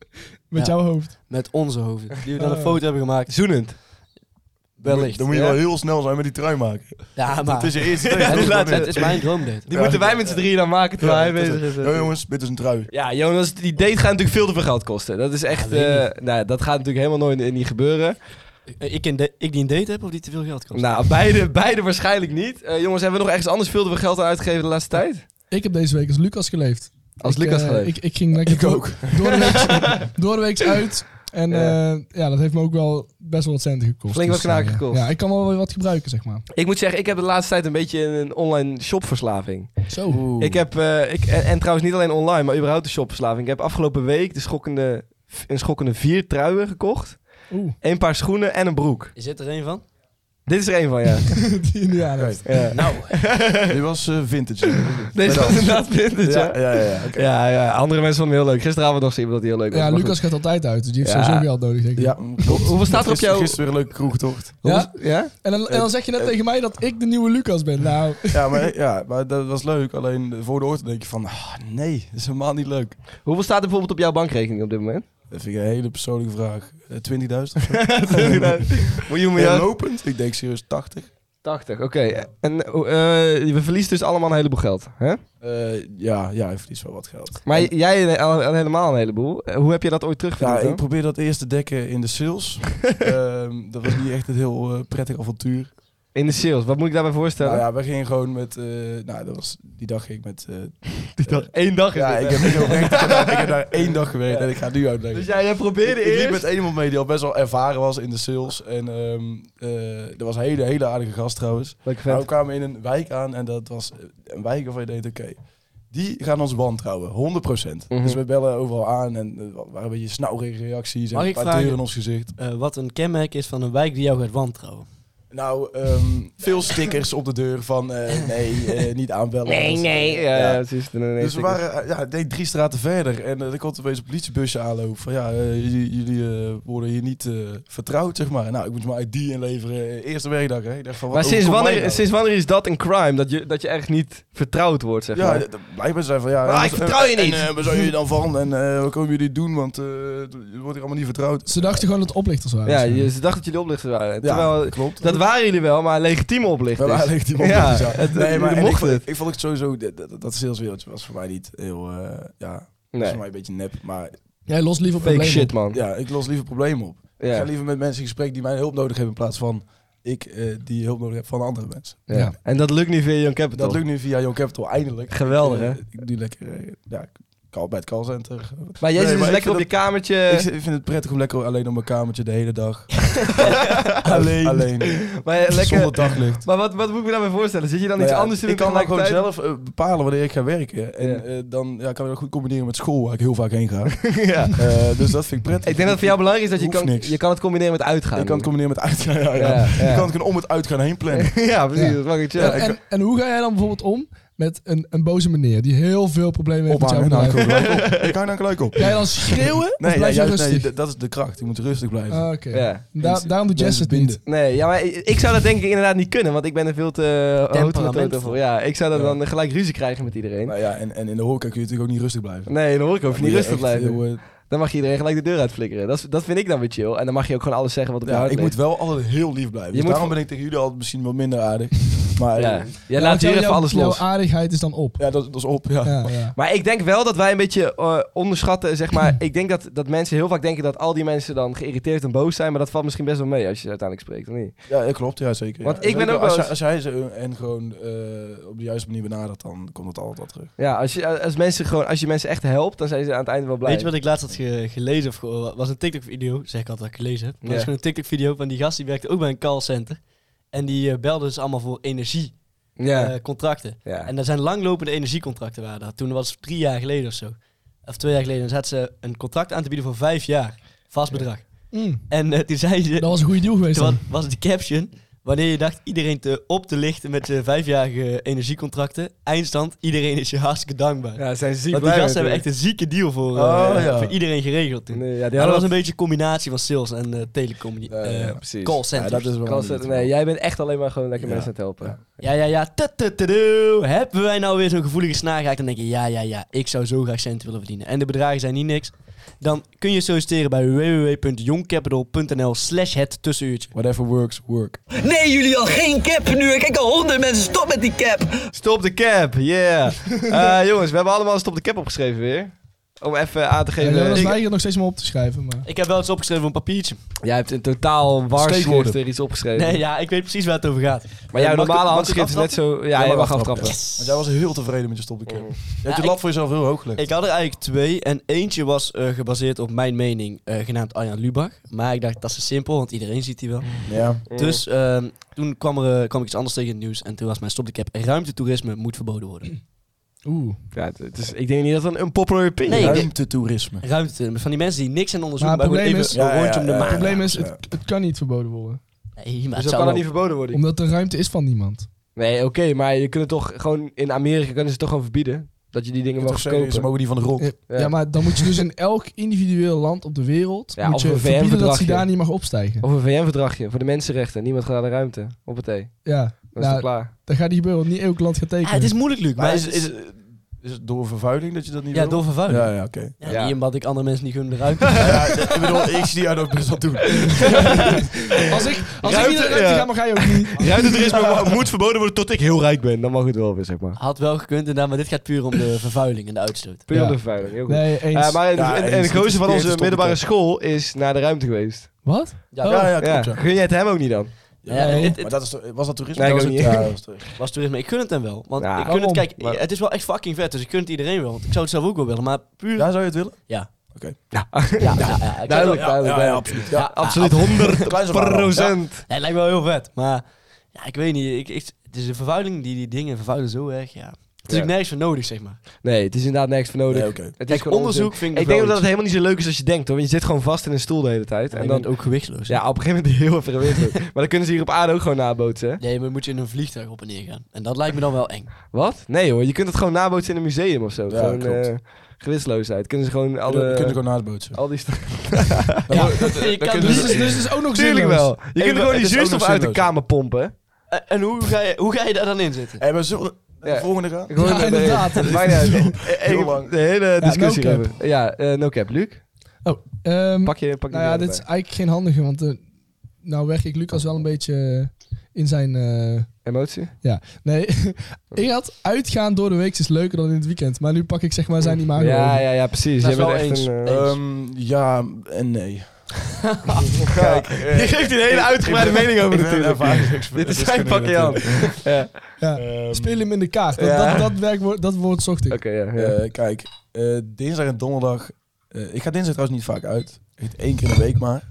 Met Ja. jouw hoofd. Met onze hoofden. Die we dan een Oh. foto hebben gemaakt. Zoenend. Wellicht. Dan moet je Ja. wel heel snel zijn met die trui maken. Ja, maar Het is je eerste het, date. is, laat- het is mijn droomdate. Die Ja. moeten wij met z'n drieën dan maken terwijl Ja, hij dat is bezig is. het. Ja, jongens, dit is een trui. Ja, Jonas, die date gaat natuurlijk veel te veel geld kosten. Dat is echt... Ja, weet eh, nou, dat gaat natuurlijk helemaal nooit niet gebeuren. Ik, een de- ik die een date heb of die te veel geld kost? Nou, beide, beide waarschijnlijk niet. Eh, jongens, hebben we nog ergens anders veel te veel geld aan uitgegeven de laatste tijd? Ik heb deze week als Lucas geleefd. Als Ik, Lucas eh, geleefd? Ik, ik ging lekker Ik door, ook. door de week, door de week uit. En Ja. ja. ja, dat heeft me ook wel best wel wat centen gekost. Flink wat Dus, knaken eh, gekost. Ja, ik kan wel weer wat gebruiken, zeg maar. Ik moet zeggen, ik heb de laatste tijd een beetje een online shopverslaving. Zo. Oeh. Ik heb, eh, ik, en, en trouwens niet alleen online, maar überhaupt de shopverslaving. Ik heb afgelopen week de schokkende, een schokkende vier truien gekocht. Oeh, Een paar schoenen en een broek. Is dit er een van? Dit is er één van, ja. die Indiaan heeft. ja. Nou, Dit was eh, vintage. Deze was inderdaad vintage, ja. Ja, ja, ja. ja. oké. Ja, ja, andere mensen vonden het heel leuk. Gisteravond nog zien dat hij heel leuk was. Ja, maar Lucas goed. gaat altijd uit, dus die heeft Ja. sowieso geld nodig, denk ik. Ja, klopt. Hoeveel staat er op Gisteren- jou? Gisteren weer een leuke kroegtocht. Ja? Ja? En, dan, en dan zeg je net tegen mij dat ik de nieuwe Lucas ben. Nou, Ja, maar, ja, maar dat was leuk. Alleen voor de ochtend denk je van, ah, nee, dat is helemaal niet leuk. Hoeveel staat er bijvoorbeeld op jouw bankrekening op dit moment? Dat vind ik een hele persoonlijke vraag. Uh, twintigduizend of zo? Miljoen Ja, miljard? lopend? Ik denk serieus tachtig. tachtig, oké. En eh, we verliezen dus allemaal een heleboel geld, hè? Uh, ja, ja, hij verliest wel wat geld. Maar En- jij al, al helemaal een heleboel. Eh, Hoe heb je dat ooit ja, teruggevonden? ik probeer dat eerst te dekken in de sales. Ehm, dat was niet echt een heel uh, prettig avontuur. In de sales, wat moet ik daarbij voorstellen? Nou ja, we gingen gewoon met... uh, nou, dat was, die dag ging ik met... Uh, Die dag, één dag is ja, dit, ik hè? heb, ik, heb oprecht, ik, heb daar, ik heb daar één dag gewerkt en ik ga het nu uitleggen. Dus jij, jij probeerde Ik, ik liep eerst... met iemand mee die al best wel ervaren was in de sales. En um, uh, dat was een hele, hele aardige gast trouwens. Welke Maar we vet. kwamen in een wijk aan en dat was een wijk waarvan je denkt, oké, die gaan ons wantrouwen, honderd procent. Mhm. Dus we bellen overal aan en er waren een beetje snauwige reacties en Mag een ik paar vragen? deuren in ons gezicht. uh, wat een kenmerk is van een wijk die jou gaat wantrouwen. Nou, um, veel stickers op de deur van uh, nee, uh, niet aanbellen. Nee, nee. Ja, ja. ja, precies. Dus we waren uh, ja, nee, drie straten verder en uh, er komt opeens een politiebusje aanlopen van ja, uh, jullie, jullie uh, worden hier niet uh, vertrouwd, zeg maar. Nou, ik moet mijn I D inleveren, eerste werkdag. Hè. Ik dacht van, wat Maar sinds wanneer, nou? sinds wanneer is dat een crime? Dat je, dat je echt niet vertrouwd wordt, zeg Ja, maar? d- d- blijkbaar zijn van ja. Maar en, ik vertrouw je en, niet. En uh, waar zijn jullie dan van en uh, wat komen jullie doen, want uh, je wordt hier allemaal niet vertrouwd. Ze dachten gewoon dat het oplichters waren. Ja, Zo. je, ze dachten dat jullie oplichters waren. Ja, Terwijl, klopt. dat waren jullie wel, maar legitieme oplichters. Wel eigenlijk die Ja, ja, ja. het- Nee, maar jullie en ik, mochten vond, het. ik vond het sowieso, dat, dat, dat saleswereldje was voor mij niet heel, uh, ja, was Nee, voor mij een beetje nep. Maar Jij lost liever fake problemen shit, op. man. ja, ik los liever problemen op. Ik Ja. ga liever met mensen in gesprek die mijn hulp nodig hebben in plaats van ik uh, die hulp nodig heb van andere mensen. Ja. Ja. En dat lukt niet via Young Capital. Dat lukt nu via Young Capital eindelijk. Geweldig, ik, uh, hè? Ik doe lekker, uh, ja, call bij het callcenter. Maar jij Nee, zit dus maar ik lekker op je vind kamertje. Ik vind het prettig om lekker alleen op mijn kamertje de hele dag. alleen. alleen. Maar, je- lekker, Zonder daglicht. maar wat, wat moet ik me daarbij voorstellen? Zit je dan Nou iets ja, anders te doen ik kan dan gewoon tegelijkertijd? zelf uh, bepalen wanneer ik ga werken. En Ja. uh, dan ja, kan ik dat goed combineren met school, waar ik heel vaak heen ga. Ja. Uh, dus dat vind ik prettig. Ik denk dat het voor jou belangrijk is dat je Hoeft kan, niks. je kan het combineren met uitgaan. Ik kan het combineren met uitgaan. Ja, ja. Ja, ja. Je kan het gewoon om het uitgaan heen plannen. ja, precies. Ja. Dat mag ik En, chillen. en, en hoe ga jij dan bijvoorbeeld om met een, een boze meneer die heel veel problemen heeft met jouw Ophangen, nou, ik bedrijf? hou gelijk op. Ik hou dan gelijk op. Ga je dan schreeuwen of Nee, ja, blijf je juist, rustig? nee, d- dat is de kracht. Je moet rustig blijven. Ah, oké. Ja. Da- daarom doet Jess Mensen het niet. binden. Nee, ja, maar ik, ik zou dat denk ik inderdaad niet kunnen, want ik ben er veel te Temperamentvol. voor. Ja, ik zou dan, Ja. dan gelijk ruzie krijgen met iedereen. Nou ja, en, en in de horeca kun je natuurlijk ook niet rustig blijven. Nee, dan hoor ik hoef je niet Dan rustig moet je echt blijven. heel, uh, Dan mag je iedereen gelijk de deur uitflikkeren. Dat, is- dat vind ik dan weer chill. En dan mag je ook gewoon alles zeggen wat op je ja, hart ik ligt. moet wel altijd heel lief blijven. Je Dus moet daarom vo- ben ik tegen jullie altijd misschien wat minder aardig. Maar Ja, ja, jij Ja, laat want hier jouw- even alles jouw los. aardigheid is dan op. ja dat, dat is op. Ja. Ja, ja. Maar ik denk wel dat wij een beetje eh, onderschatten, zeg maar. Ik denk dat, dat mensen heel vaak denken dat al die mensen dan geïrriteerd en boos zijn. Maar dat valt misschien best wel mee als je ze uiteindelijk spreekt, of niet? Ja, ja, klopt. Ja, zeker. Want Ja. ik ben Zeker ook als, wel je- eens- als jij ze en gewoon uh, op de juiste manier benadert, dan komt het altijd wel terug. Ja, als je, als mensen gewoon, als je mensen echt helpt, dan zijn ze aan het einde wel blij. Weet je wat ik laatst had ge- gelezen of ge- was een TikTok-video, zeg ik altijd dat ik gelezen heb. Maar Ja. het is gewoon een TikTok-video van die gast die werkte ook bij een callcenter. En die uh, belde dus allemaal voor energiecontracten. Ja. contracten. ja. En er zijn langlopende energiecontracten waren dat. Toen was het drie jaar geleden of zo. Of twee jaar geleden. Dan zat ze een contract aan te bieden voor vijf jaar. Vast bedrag. Mm, En uh, toen zei ze... dat was een goede deal geweest Toen dan. was de caption... Wanneer je dacht iedereen te op te lichten met zijn vijfjarige energiecontracten. Eindstand, iedereen is je hartstikke dankbaar. Ja, zijn ze ziek Want die blij gasten hebben echt natuurlijk. een zieke deal voor, Oh, uh, ja. voor iedereen geregeld toen. Nee, ja, die Ja, dat hadden was wat- een beetje een combinatie van sales en uh, telecom. Ja, ja, uh, ja, precies. call Ja, centers. dat is wel Call een center- beetje nee, jij bent echt alleen maar gewoon lekker Ja. mensen aan het helpen. Ja. Ja, ja, ja. Tututudu. Hebben wij nou weer zo'n gevoelige snaar geraakt? Dan denk je, ja, ja, ja. Ik zou zo graag centen willen verdienen. En de bedragen zijn niet niks. Dan kun je solliciteren bij w w w punt youngcapital punt n l slash het tussenuurtje. Whatever works, work. Nee, jullie al geen cap nu. Kijk al honderd mensen, stop met die cap. Stop de cap, yeah. Eh, jongens, we hebben allemaal stop de cap opgeschreven weer. Om even aan te En geven. Jonas Ik- weigert nog steeds maar op te schrijven. Maar... Ik heb wel eens opgeschreven op een papiertje. Jij hebt in totaal warschrift Steekwoorden. er iets opgeschreven. Nee, ja, ik weet precies waar het over gaat. Maar jouw Mag ik- normale mag ik handschrift is net zo... Ja, mag je mag aftrappen. aftrappen. Want jij was heel tevreden met je stop de cap. Je hebt Ja, je ik- lat voor jezelf heel hoog gelegd. Ik had er eigenlijk twee. En eentje was uh, gebaseerd op mijn mening, uh, genaamd Arjan Lubach. Maar ik dacht, dat is simpel, want iedereen ziet die wel. Ja. Dus uh, toen kwam, er, uh, kwam ik iets anders tegen in het nieuws. En toen was mijn stop de cap. Ruimtetoerisme moet verboden worden. Oeh. Ja, het, het is, ik denk niet dat het een unpopular opinion Nee, is. ik denk- Ruimtetoerisme. Ruimtetoerisme. Van die mensen die niks aan onderzoeken, Maar maar, het gewoon probleem even is- een rondje om de Ja, ja, maan. Het probleem is, ja. het, het kan niet verboden worden. Nee, maar Dus het dat zou kan het wel- niet verboden worden. Omdat de ruimte is van niemand. Nee, oké, maar je kunt het toch gewoon... In Amerika kunnen ze het toch gewoon verbieden? Dat je die dingen Ik mag toch zeggen, kopen. ze mogen die van de grond. Ja. Ja. Ja, maar dan moet je dus in elk individueel land op de wereld... Ja, moet of je een verbieden dat V N-verdragje. ze daar niet mag opstijgen. Of een V N-verdragje voor de mensenrechten. Niemand gaat naar de ruimte. Op het thee. Ja, Dat is nou, toch klaar? dat gaat niet gebeuren, want niet elk land gaat tekenen. Ah, het is moeilijk, Luc. Maar, Maar is, het is, is het door vervuiling dat je dat niet ja, wil? door vervuiling. Ja, Ja, ja, oké. Ja. Niet omdat ik andere mensen niet gun de ruimte. Ja, ja, ik bedoel, ik zie jou ook best wel doen. Als ik, als Ruimte- ik niet naar de ruimte ja. ga, maar ga je ook niet. Ruimtetoerisme moet verboden worden tot ik heel rijk ben. Dan mag het wel weer, zeg maar. Had wel gekund inderdaad, maar dit gaat puur om de vervuiling en de uitstoot. Puur Ja. de vervuiling. Heel goed. Nee, eens. Eh, maar Ja, en, eens. en de Het gozer is van de onze eerste middelbare stoppenkamp. school is naar de ruimte geweest. Wat? Ja, Ja, ja, klopt, Ja. ja. Gun jij het hem ook niet dan? Ja, Ja, Nee. het, het Maar dat is, toch- was dat toerisme? Nee, Dat ik was ook het- niet. Ja, dat was toerisme. was toerisme. Ik gun het hem wel. Want Ja, ik gun het, waarom? kijk, Maar- het is wel echt fucking vet. Dus ik gun het iedereen wel. Want ik zou het zelf ook wel willen. Maar puur... Ja, zou je het willen? Ja. Oké. Ja, ja, ja, ja, ik Duidelijk, zou- duidelijk. ja, duidelijk. absoluut. Ja, Ja. ja, Absoluut honderd Klein zwaar wel. procent. Ja, het lijkt me wel heel vet. Maar ja, ik weet niet. Ik, ik, het is de vervuiling. Die, die dingen vervuilen zo erg. Ja. Het is ook nergens voor nodig, zeg maar. Nee, het is inderdaad nergens voor nodig. Nee, oké. Het is Kijk, gewoon onderzoek onzin. vind ik Ik nog denk wel dat het iets. helemaal niet zo leuk is als je denkt, hoor. Want je zit gewoon vast in een stoel de hele tijd. En En dan dan, ook gewichtsloos. hè? ja, op een gegeven moment heel veel gewicht. Maar dan kunnen ze hier op aarde ook gewoon nabootsen, hè? Nee, maar dan moet je in een vliegtuig op en neer gaan. En dat lijkt me dan wel eng. Wat? Nee hoor, je kunt het gewoon nabootsen in een museum of zo. Ja, gewoon klopt. eh, gewichtsloosheid. Kunnen ze gewoon Alle, alle... kunnen ze gewoon naadbootsen. al die sta- Ja, dat- dat- je dat kan kunnen Dus, ze- dus, dus het is ook nog Tuurlijk zinloos. wel. Je Hey, kunt maar gewoon die het is ook zuurstof nog uit de zinloos. kamer pompen. hè? En, en hoe, ga je, hoe ga je daar dan in zitten? Hey, maar zullen we naar Ja. de volgende gaan? Gewoon Ja, de- de- inderdaad. Het maakt niet uit. Heel Ik- lang. De hele discussie no cap. hebben. Ja, eh, no cap. Luc, Ehm, pak je, pak je nou ja, die dit is erbij. eigenlijk geen handige, want eh, nou werk ik Lucas wel een beetje eh, in zijn... eh, Emotie? nee, ik had uitgaan door de week is leuker dan in het weekend. Maar nu pak ik zeg maar zijn imago. Ja, ja, ja, precies. Dat Jij is bent wel echt eens. een... eh, Ehm, ja en nee. Kijk, eh, Je geeft hier een hele uitgebreide mening over ik ben natuurlijk. ervaringsexpert, Dit is dus zijn kunnen we pakje aan. natuurlijk. Ja, Ja. Ehm, Speel hem in de kaart. Dat, Ja. dat, dat, werkwoord, dat woord zocht ik. oké, ja. ja. eh, kijk, eh, dinsdag en donderdag. eh, ik ga dinsdag trouwens niet vaak uit. Echt één keer in de week maar.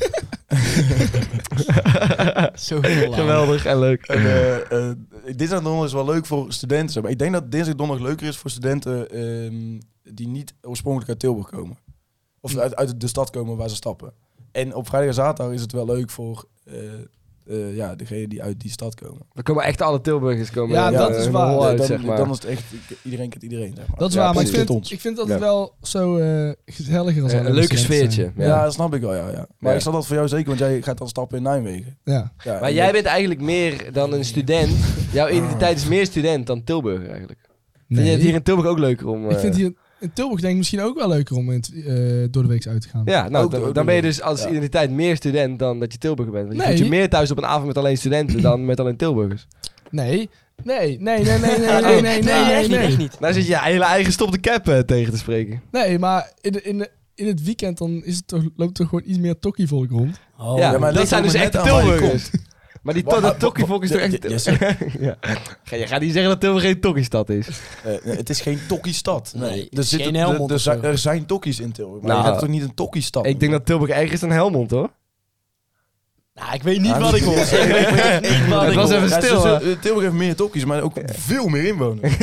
Zo heel lang. Geweldig en leuk. En, eh, eh, dinsdag en donderdag is wel leuk voor studenten. zeg Maar ik denk dat dinsdag en donderdag leuker is voor studenten ehm, die niet oorspronkelijk uit Tilburg komen. Of uit, uit de stad komen waar ze stappen. En op vrijdag en zaterdag is het wel leuk voor eh, eh, ja, degenen die uit die stad komen. We komen echt alle Tilburgers komen. Ja, eh, dat is een waar. hol Ja, uit, dan, zeg maar. dan is het echt, iedereen kent iedereen. Zeg maar. Dat is Ja, waar, maar ik precies. vind, Ons. ik vind dat Ja. het wel zo eh gezelliger als Eh, alle een leuke studenten sfeertje. zijn. Ja. Ja. dat snap ik wel, ja. ja. Maar Ja. ik snap dat voor jou zeker, want jij gaat dan stappen in Nijmegen. Ja. Ja, Maar en jij dat- bent eigenlijk meer dan een student. Jouw identiteit is meer student dan Tilburg eigenlijk. Vind je Nee. het hier in Tilburg ook leuker om... Ik eh, vind hier in Tilburg denk ik misschien ook wel leuker om in het, eh, door de week uit te gaan. Ja, nou, Ook- dan, ook dan ben je leuk. dus als Ja. identiteit meer student dan dat je Tilburger bent. Want je Nee. voelt je meer thuis op een avond met alleen studenten dan met alleen Tilburgers. Nee. Nee, nee, nee, nee, nee, nee, nee, nee, nee, echt niet, nee. echt niet. Nou zit je je hele eigen stop de cap eh, tegen te spreken. Nee, maar in, de, in, de, in het weekend dan is het toch, loopt er gewoon iets meer tokkievolk rond. Oh, ja, ja, maar maar het dat ligt zijn er dus maar echt net aan waar je Tilburgers. Maar die to Wa- dat wa- tokkievolk is toch wa- echt... ja, ja, zeg- ja. Ga- Je gaat niet zeggen dat Tilburg geen tokkiestad is. Eh, nee, het is geen tokkiestad. Nee, Nee. het Er, is zitten, geen er, Helmond er, of zijn, zo. er zijn tokkies in Tilburg, maar Nou, je hebt toch niet een tokkiestad? Ik denk dat Tilburg erger is dan Helmond, hoor. Nou, ik weet niet Ja, wat dat- ik hoor. Ik weet niet wat Het ik was hoor. even Ja, stil, ze- hè? ze- eh, Tilburg heeft meer tokkies, maar ook veel meer inwoners.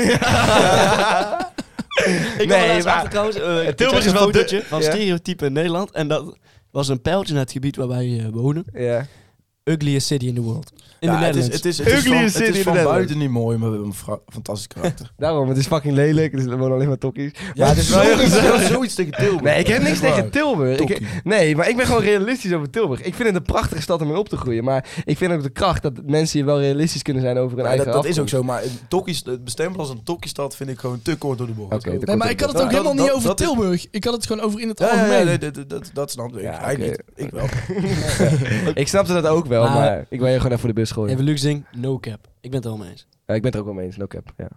Ik Nee, nee, laatst maar- achter trouwens. eh, ik Tilburg zag is een wel de- fotootje van ja. stereotypen in Nederland. En dat was een pijltje naar het gebied waar wij eh, wonen. Ja. Ugliest city in the world. In Ja, de het is, Netherlands. het is, het is Ugly van, city het in is the van Netherlands. buiten niet mooi, maar we hebben een fra- fantastisch karakter. Daarom, het is fucking lelijk. Dus er wonen alleen maar tokkies. Ja, het is wel heel gezellig. zoiets tegen Tilburg. Nee, ik heb niks Echt waar. tegen Tilburg. Ik, Tokkie. nee, maar ik ben gewoon realistisch over Tilburg. Ik vind het een prachtige stad om in op te groeien. Maar ik vind ook de kracht dat mensen hier wel realistisch kunnen zijn over hun Ja, eigen dat, dat is ook afkomst. zo, maar een tokkies, het bestempelen als een tokkiestad vind ik gewoon te kort door de bocht. Oké, dat Nee, komt maar ook ik had wel. het ook Dat- helemaal dat- niet over dat is- Tilburg. Ik had het gewoon over in het Ja, ja, algemeen. ja, nee, dat, dat, dat snap ik. Ja, Hij oké. niet. Ik wel. Ik snapte dat ook wel, Maar- maar ik wil je gewoon even voor de bus gooien. Even Luc Zing, no cap. Ik ben het er wel mee eens. Ja, ik ben het er ook wel mee eens, no cap. Ja.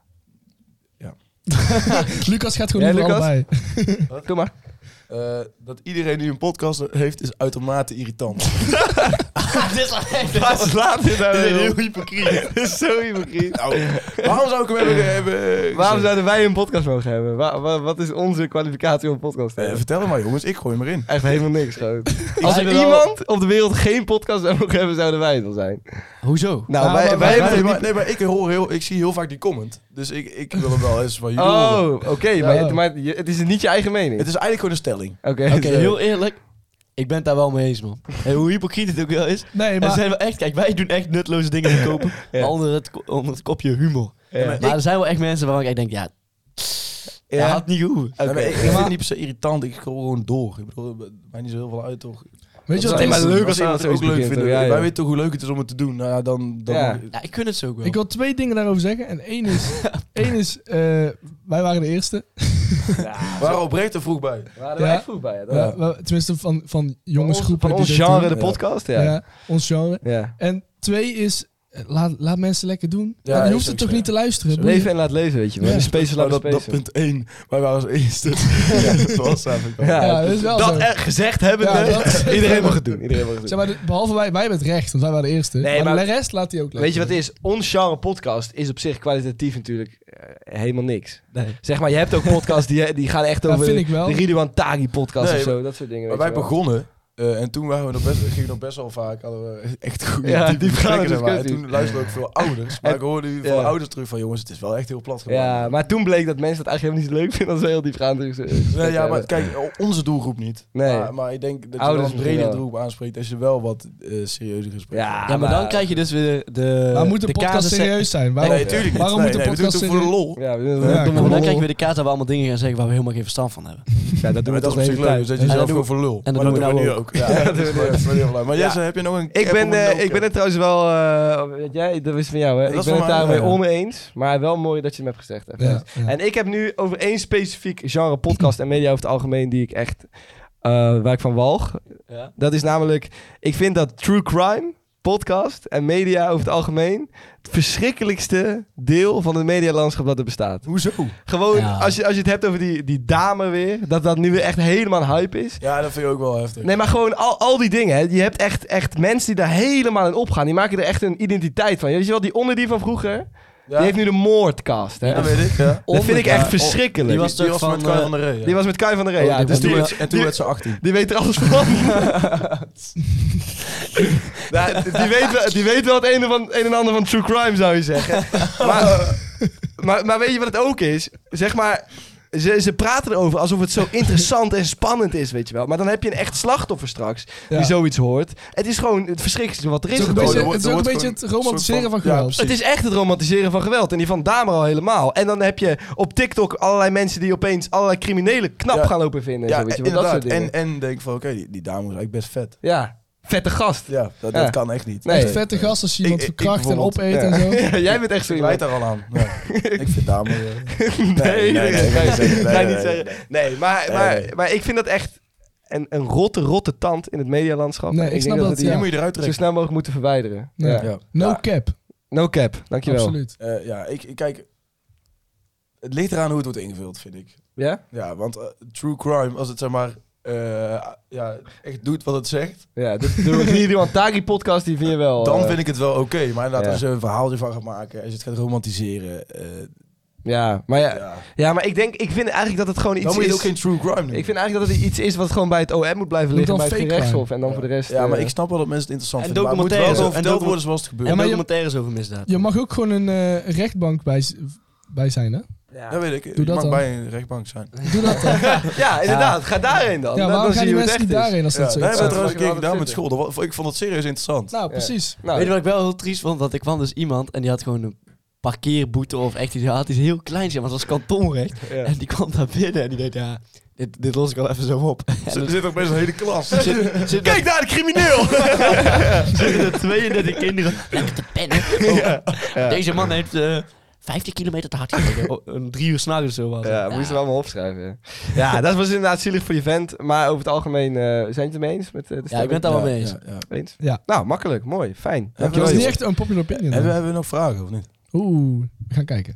Lucas gaat gewoon Ja, niet voor Lucas? allebei. Doe maar. Eh, dat iedereen die een podcast heeft, is uitermate irritant. Dit is echt Waar slaat dit nou weer op? hypocriet. Dit is zo hypocriet. Nou, waarom zou ik hem hebben... hebben eh, Waarom gezegd? zouden wij een podcast mogen hebben? Wa- wa- wat is onze kwalificatie om een podcast te Eh, hebben? vertel het maar jongens, ik gooi hem erin. Echt helemaal niks gewoon. Als er vind wel- iemand op de wereld geen podcast zou mogen hebben, zouden wij het wel zijn. Hoezo? Nou, Nou, wij, maar wij wij- hebben nee, het maar, niet... nee, maar ik, hoor heel, ik zie heel vaak die comment. Dus ik, ik wil hem wel eens van jullie Oh, horen. oké, Ja. maar, maar je- het is niet je eigen mening. Het is eigenlijk gewoon een stelling. Oké, Oké, zo. heel eerlijk. Ik ben het daar wel mee eens, man. En hoe hypocriet het ook wel is. Nee, Er maar... zijn wel echt, kijk, wij doen echt nutloze dingen te kopen. Ja. Maar onder het, ko- onder het kopje humor. Ja. maar Maar er zijn wel echt mensen waarvan ik echt denk, ja, Ja? ja. had niet gehoeven. Oké. Nee, maar ik, ik Ja, vind maar- het niet per se irritant. Ik ga gewoon door. Ik bedoel, het maakt niet zo heel veel uit, toch? Weet je Dat wat is het alleen is? maar leuk als Wij iemand het ook zoiets leuk begint, vinden. hoor. Ja, Wij ja. weten toch hoe leuk het is om het te doen. Nou ja, dan... dan Ja. mag- Ja, ik kun het zo ook wel. Ik wil twee dingen daarover zeggen. En één is... één is eh, wij waren de eerste. Ja, We waren oprecht er vroeg bij. we waren er Ja. echt vroeg bij. Ja, dat- Ja, we- tenminste van, van jongensgroepen. Van die ons dit genre, doen. de podcast, ja. Ja. Ja. ons genre. ja. En twee is... eh, Laat, laat mensen lekker doen. Ja, Ja, je is hoeft ook het toch zo, niet ja. te luisteren. Boeien. Leven en laat leven, weet je wel. Ja. De space Nou, laat dat, dat space. punt één. Wij waren als eerste. Ja, dat was eigenlijk wel. Ja, Ja, dat is wel dat zo. er gezegd hebben, Ja, hè? dat- iedereen mag het doen. Iedereen mag het doen. Zeg maar, de- behalve wij, wij hebben het recht, want wij waren de eerste. Nee, maar, maar- de rest laat hij ook lekker. Weet je wat het is? Ons genre podcast is op zich kwalitatief natuurlijk eh, helemaal niks. Nee. Zeg maar, je hebt ook podcasts die, die gaan echt Ja, over vind ik wel. de Ridouan Taghi podcast Nee, of zo. Dat soort dingen. Maar weet wij je wel. begonnen Uh, en toen waren we nog best, gingen we nog best wel vaak, hadden we echt goede Ja, diepe diepgaande gesprekken, zeg maar. En discussies. toen luisterden ook veel ouders. Maar ik hoorde nu van Ja. ouders terug van, jongens, het is wel echt heel plat geworden. Ja, maar toen bleek dat mensen dat eigenlijk helemaal niet zo leuk vinden als we heel diep gaan. Dus, uh, Nee, ja, maar kijk, onze doelgroep niet. Nee. Maar, maar ik denk dat je Ouders wel een misschien bredere wel. doelgroep aanspreekt als je wel wat uh, serieuze gesprekken Ja, hebt. Ja, maar maar- dan krijg je dus weer de... Maar moet de podcast casus- serieus zijn? Waarom, Nee, tuurlijk niet. waarom nee, moet de nee, we doen podcast het ook voor de serieus lol. Ja, we- Ja, we- kom we- Maar dan Lol. krijg je weer de kaas waar we allemaal dingen gaan zeggen waar we helemaal geen verstand van hebben. Ja, dat doen we Maar dat toch is de op zich hele leuk, dus tijd. dat je En zelf dat gewoon voor lul. en dat maar doen we doen nou nu ook. ook. Ja, dat is wel- dat is wel heel leuk. Maar Ja. Jesse, heb je nog een Ik cap ben, of een eh, no ik ben cap? het trouwens wel... eh, weet jij, dat is van jou, hè? Dat Ik is ben van het mij, daarmee ja. oneens. Maar wel mooi dat je hem hebt gezegd. Even. Ja, ja. En ik heb nu over één specifiek genre podcast en media over het algemeen die ik echt... eh, waar ik van walg. Ja. Dat is namelijk... Ik vind dat true crime, podcast en media over het algemeen... het verschrikkelijkste deel van het medialandschap dat er bestaat. Hoezo? Gewoon, Ja. als, je, als je het hebt over die, die dame weer... dat dat nu weer echt helemaal hype is... Ja, dat vind je ook wel heftig. Nee, maar gewoon al, al die dingen. Hè. Je hebt echt, echt mensen die daar helemaal in opgaan. Die maken er echt een identiteit van. Weet je wel, die onderdie van vroeger... Ja, Die heeft nu de moordcast. Hè. dat weet ik. Ja. Dat vind ik echt Ja, verschrikkelijk. die was Die toch was met van... Kai eh, van der Rey. ja. Die was met Kai van der Rey. Oh, ja, die dus En toen die, werd- en toen werd ze achttien. die weet er alles van. Nou, die, weet wel, die weet wel het een, van, een en ander van true crime, zou je zeggen. Maar, maar, maar weet je wat het ook is? Zeg maar... Ze, ze praten erover alsof het zo interessant en spannend is, weet je wel. Maar dan heb je een echt slachtoffer straks Ja. die zoiets hoort. Het is gewoon het verschrikkelijkste wat er Het is. is ook een Oh, beetje, er wordt- het, is ook er een wordt beetje het gewoon een romantiseren soort van van- ja, geweld. precies. Het is echt het romantiseren van geweld. En die van Damer al helemaal. En dan heb je op TikTok allerlei mensen die opeens allerlei criminelen knap Ja. gaan lopen vinden. En Ja, zo, weet je wel, dat inderdaad. soort dingen. En, en denk van, oké, die, die dame is eigenlijk best vet. Ja, vette gast. Ja, dat, Ja. dat kan echt niet. Nee. Echt vette gast als je iemand Ik- ik- ik verkracht en bijvoorbeeld. opeet Ja. en zo. Jij bent echt zo Ik iemand. leid daar al aan. Ja. Ik vind dame... eh, Nee, nee, nee, nee, ga je nee, zeggen. nee, Ga je nee, niet nee, zeggen. Nee, maar, Nee, maar, nee. maar ik vind dat echt een, een rotte, rotte tand in het medialandschap. Nee, En ik snap denk dat, we Die ja. moet je eruit zo trekken. snel mogelijk moeten verwijderen. Ja. Ja. Ja. No Ja. cap, No cap, dankjewel. absoluut. Eh, ja, ik, ik kijk... Het ligt eraan hoe het wordt ingevuld, vind ik. Ja? Ja, want eh, true crime, als het zeg maar... eh, ja, echt doet wat het zegt... Ja, de, de Ridwan Taghi podcast, die vind je wel... Dan eh, vind ik het wel oké. Maar inderdaad, ja. als je een verhaaltje van gaat maken... Als je het gaat romantiseren... eh, Ja, maar ja, ja. ja, maar ik denk, ik vind eigenlijk dat het gewoon iets Dan moet je is... ook geen true crime doen. Ik vind eigenlijk dat het iets is wat gewoon bij het O M moet blijven Moet liggen, dan bij het fake gerechtshof. crime. En dan voor de rest... Ja, maar eh, ik snap wel dat mensen het interessant En vinden. Maar het moet wel documentaires zo ook. En verteld docu- worden zoals het gebeurt. En maar je- documentaires over misdaad. Je mag ook gewoon een eh, rechtbank bij, bij zijn, hè? ja. Dat weet ik. Doe je dat mag dan. bij een rechtbank zijn. Doe dat dan. Ja, inderdaad. Ga daarheen dan. Ja, Dan- waarom dan gaan zie die je hoe mensen het niet echt is. daarheen als Ja, dat zo daar is? hebben we Ja, trouwens een mag keer je wel gedaan met zitten. school. Dat wa- Ik vond het serieus interessant. Nou, precies. Nou, Weet je wat ik wel heel triest vond? Want ik kwam dus iemand en die had gewoon een parkeerboete of echt iets, had iets heel kleins, ja, want het was kantonrecht. ja. En die kwam daar binnen en die deed, ja, dit, dit los ik wel even zo op. En Er zit ook best een hele klas. er zit, zit Kijk daar, de crimineel! zitten er tweeëndertig kinderen lekker te pennen. Oh, Ja. Deze man heeft eh vijftien kilometer te hard gereden. Oh, een drie uur s'nachts of zo was het. Ja, moesten we allemaal opschrijven. Ja. Ja, dat was inderdaad zielig voor je vent. Maar over het algemeen, eh, zijn je het ermee eens met eh, de Ja, ik ben het daar wel mee eens. Ja, ja. eens? Ja. Nou, makkelijk, mooi, fijn. Ja, Dat Dankjewel. is niet jongens. echt een popular opinion. Hebben, we- dan. hebben we nog vragen of niet? Oeh, we gaan kijken.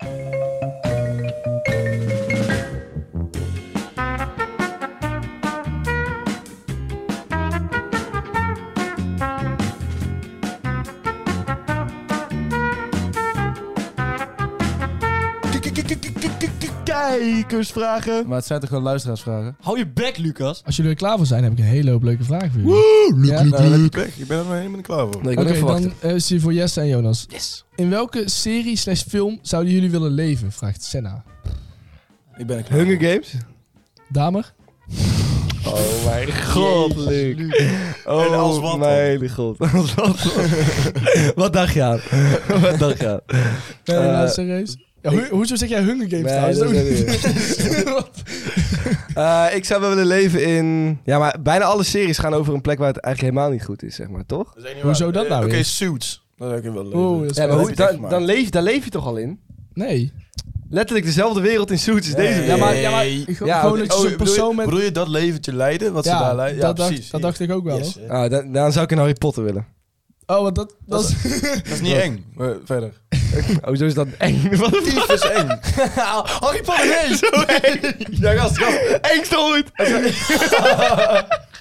Kijkersvragen. Maar het zijn toch gewoon luisteraarsvragen? Hou je bek, Lucas. Als jullie er klaar voor zijn, heb ik een hele hoop leuke vragen voor jullie. Ja? Nou, dan heb je pech. Ik ben er nog helemaal niet klaar voor. Nee, ik Oké, moet even dan wachten. eh, is die voor Jesse en Jonas. Yes. In welke serie slash film zouden jullie willen leven? Vraagt Senna. Ik ben er klaar Hunger Games? Damer? Oh mijn god, Luc. En Oh als wat dan? mijn god. Als wat dan? Wat dacht je aan? Wat dacht je aan? Nee, Eh, nou, serieus? Ja, ho- hoezo zeg jij Hunger Games Nee, trouwens? dat Ook is niet. Wat? Eh, ik zou wel willen leven in... Ja, maar bijna alle series gaan over een plek waar het eigenlijk helemaal niet goed is, zeg maar, toch? Dat is echt niet Hoezo waar. dat Eh, nou Oké, weer? Suits. Dat heb ik wel leuk. Oh, dat is Ja, maar wel- hoe, heb je echt dan, gemaakt. dan, leef, daar leef je toch al in? Nee. Letterlijk dezelfde wereld in Suits is Nee. deze. Ja, maar, Nee. ja, maar Ja, gewoon oké. dat je Oh, zo'n bedoel, persoon je, met... bedoel je dat leventje leiden? Wat ze Ja, daar leiden? Ja, dat, dacht, precies. dat dacht ik ook wel. Yes, hoor. hè. Ah, dan, dan zou ik een Harry Potter willen. Oh, want dat, dat is... Dat is niet eng. Eh, verder. Oh, zo is dat eng. Wat een Dief is eng. Harry Potter, nee! zo eng. Ja, gast, gast. Engst ooit.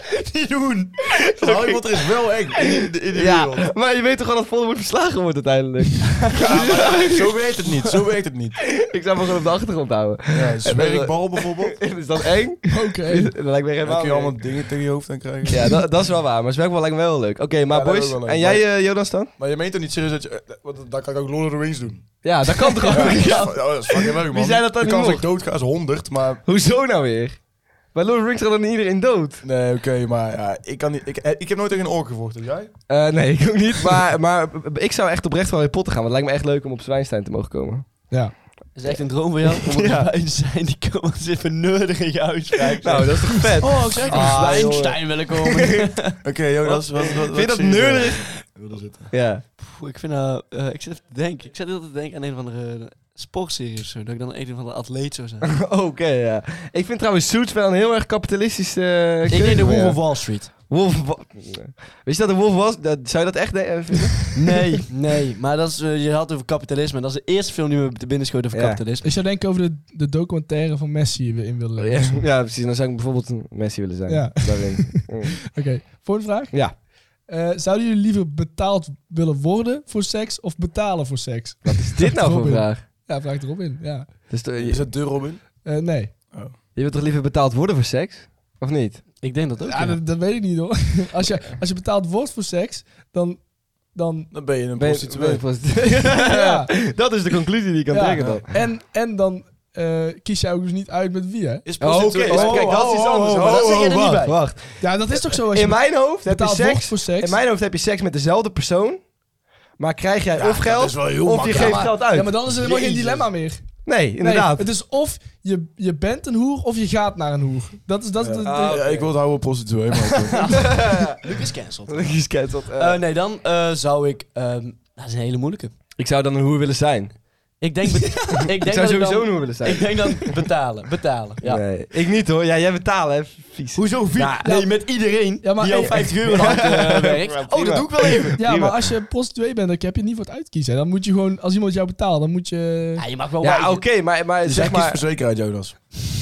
Niet doen. Harry Potter is wel eng in de, in de Ja, wereld. maar je weet toch gewoon dat Voldemort verslagen wordt uiteindelijk. Ja, maar zo werkt het niet. Zo werkt het niet. Ik zou me gewoon op de achtergrond houden. Ja, zwerkbal bijvoorbeeld. Is dat eng? Oké. Dat lijkt me Dan helemaal kun je allemaal niet. dingen tegen je hoofd aan krijgen. Ja, dat, dat is wel waar. Maar zwerkbal lijkt me wel leuk. Oké, maar Ja, dat is boys. ook wel leuk. En jij, uh, Jonas dan? Maar je meent toch niet serieus dat je... eh, Want dan kan ik ook Lord of the Rings doen. Ja, dat kan toch ook? Ja, Ja. dat is fucking leuk, man. Wie zei dat dan De kans niet dat ik doodga is honderd, maar... Hoezo nou weer? Bij Lord of the Rings gaat dan niet iedereen dood. Nee, oké, okay, maar ja, ik, kan niet, ik, eh, ik heb nooit tegen een ork gevochten. Jij? Uh, nee, ik ook niet. Maar, maar ik zou echt oprecht voor Harry Potter gaan. Want het lijkt me echt leuk om op Zwijnstein te mogen komen. Ja. Dat is echt een droom van jou om Ja. erbij te zijn. Die komen zitten nerdige uitspraak. Nou, dat is toch vet? Oh, ik zeg Ah, ah, Zwijnstein willen komen. Oké, okay, Jonas, wat, wat, wat Vind je dat zie je? nerdig? Ik wil er zitten. Ja. Poeh, ik vind dat... Uh, ik zit even te denken. Ik zit altijd te denken aan een van de sportserie of zo. Dat ik dan een van de atleet zou zijn. Oké, ja. Ik vind trouwens Suits wel een heel erg kapitalistisch uh, Ik denk de Wolf of Wall Street. Wolf of Wa- Wist je dat de Wolf was? Dat, zou je dat echt de- vinden? Nee, nee. Maar dat is, uh, je had het over kapitalisme. Dat is de eerste film die me te binnen schoot over Ja. kapitalisme. Ik zou denken over de, de documentaire van Messi in willen Ja, lezen. ja, precies. Dan zou ik bijvoorbeeld een Messi willen zijn. Ja. Daarin. Mm. Oké, okay. volgende vraag. Ja. Uh, zouden jullie liever betaald willen worden voor seks of betalen voor seks? Wat is dit nou voor een vraag? Ja, vraag erop in. Ja. Dus de- Is dat de Robin? Uh, nee. Oh. Je wilt toch liever betaald worden voor seks? Of niet? Ik denk dat ook. Ja, Ja. dat, dat weet ik niet hoor. Als je, als je betaald wordt voor seks, dan... dan Dan ben je een Ben je- prostituee. ben je prostituee? ja. Dat is de conclusie die je kan Ja. trekken dan. En, en dan uh, kies jij ook dus niet uit met wie, hè? Is Oh, oké. prostituee... Oh, kijk, dat is iets anders. oh, Maar dat oh, zeg je er oh, niet wacht. bij. Wacht. Ja, dat is toch zo als je In mijn hoofd heb je betaald wordt seks... voor seks. In mijn hoofd heb je seks met dezelfde persoon. Maar krijg jij Ja, of dat geld, is wel heel of je makkelijk. geeft Ja, maar- geld uit. Ja, maar dan is er helemaal geen Jezus. dilemma meer. Nee, inderdaad. Nee, het is of je, je bent een hoer of je gaat naar een hoer. Dat is, dat is de, de- Ja, ik wil het houden op prostituee, maar... Luc is cancelled. Dat is cancelled. Eh, Uh, nee, dan uh, zou ik... Um, dat is een hele moeilijke. ik zou dan een hoer willen zijn. Ik denk... be- ik, denk Ik zou dat sowieso dan, een hoer willen zijn. Ik denk dan betalen. Betalen, ja. Nee, ik niet hoor. Ja, jij betalen, hè. Vies. Hoezo vies? Ja, nee, met iedereen Ja, maar die al hey, vijftig euro had uh, werkt. Ja, Oh, prima. dat doe ik wel even. ja, prima. maar als je prostituee bent, dan heb je het niet voor het uitkiezen. Dan moet je gewoon, als iemand jou betaalt, dan moet je... Ja, je mag wel Ja, wijzen. oké, maar, maar Dus zeg jij kiest maar... voor zekerheid, Jonas.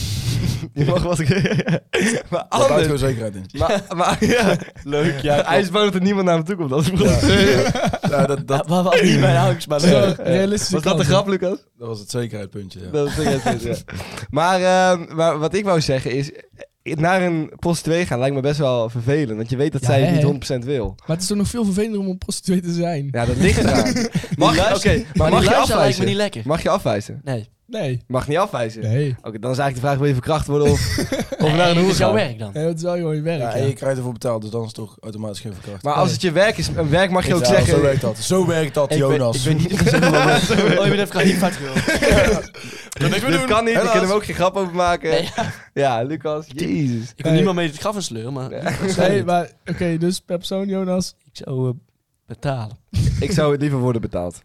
Je mag wat... maar Daar buiten anders... gewoon zekerheid in. Maar, maar ja, Leuk, ja. hij is bang dat er niemand naar hem toe komt. Dat is prostituee. Ja, dat, dat, Dat was niet mijn angst, maar Zo, leuk. realistische Was dat de kansen. grap, Lucas? dat was het zekerheidpuntje, ja. Dat is het, ja. Maar, ehm, maar wat ik wou zeggen is... Naar een prostituee gaan lijkt me best wel vervelend. Want je weet dat Ja, zij het hè? niet honderd procent wil. Maar het is toch nog veel vervelender om een prostituee te zijn? Ja, dat ligt eraan. Mag je, oké, luister- maar maar mag die je luister lijkt me afwijzen? niet lekker. Mag je afwijzen? Nee. Nee. Mag niet afwijzen? Nee. Oké, dan is eigenlijk de vraag, wil je verkracht worden of, of naar een dat hoer is jouw gaan? werk dan. Nee, dat is wel gewoon je werk. Ja, Ja, en je krijgt ervoor betaald, dus dan is het toch automatisch geen verkrachting. Maar als het je werk is, een werk mag je ook Ja, zeggen... Zo werkt dat. Zo werkt dat, Ik weet- Jonas. Ik weet niet of ik Oh, je bent even graag niet fout gewild. Kan niks meer Dit doen. kan niet, daar Helaas. kunnen we ook geen grap over maken. Nee, ja. Ja, Lucas, jezus. Ik wil niemand mee het graf insleuren, maar Nee, maar oké, dus per persoon, Jonas. ik zou uh, betalen. Ik zou het liever worden betaald.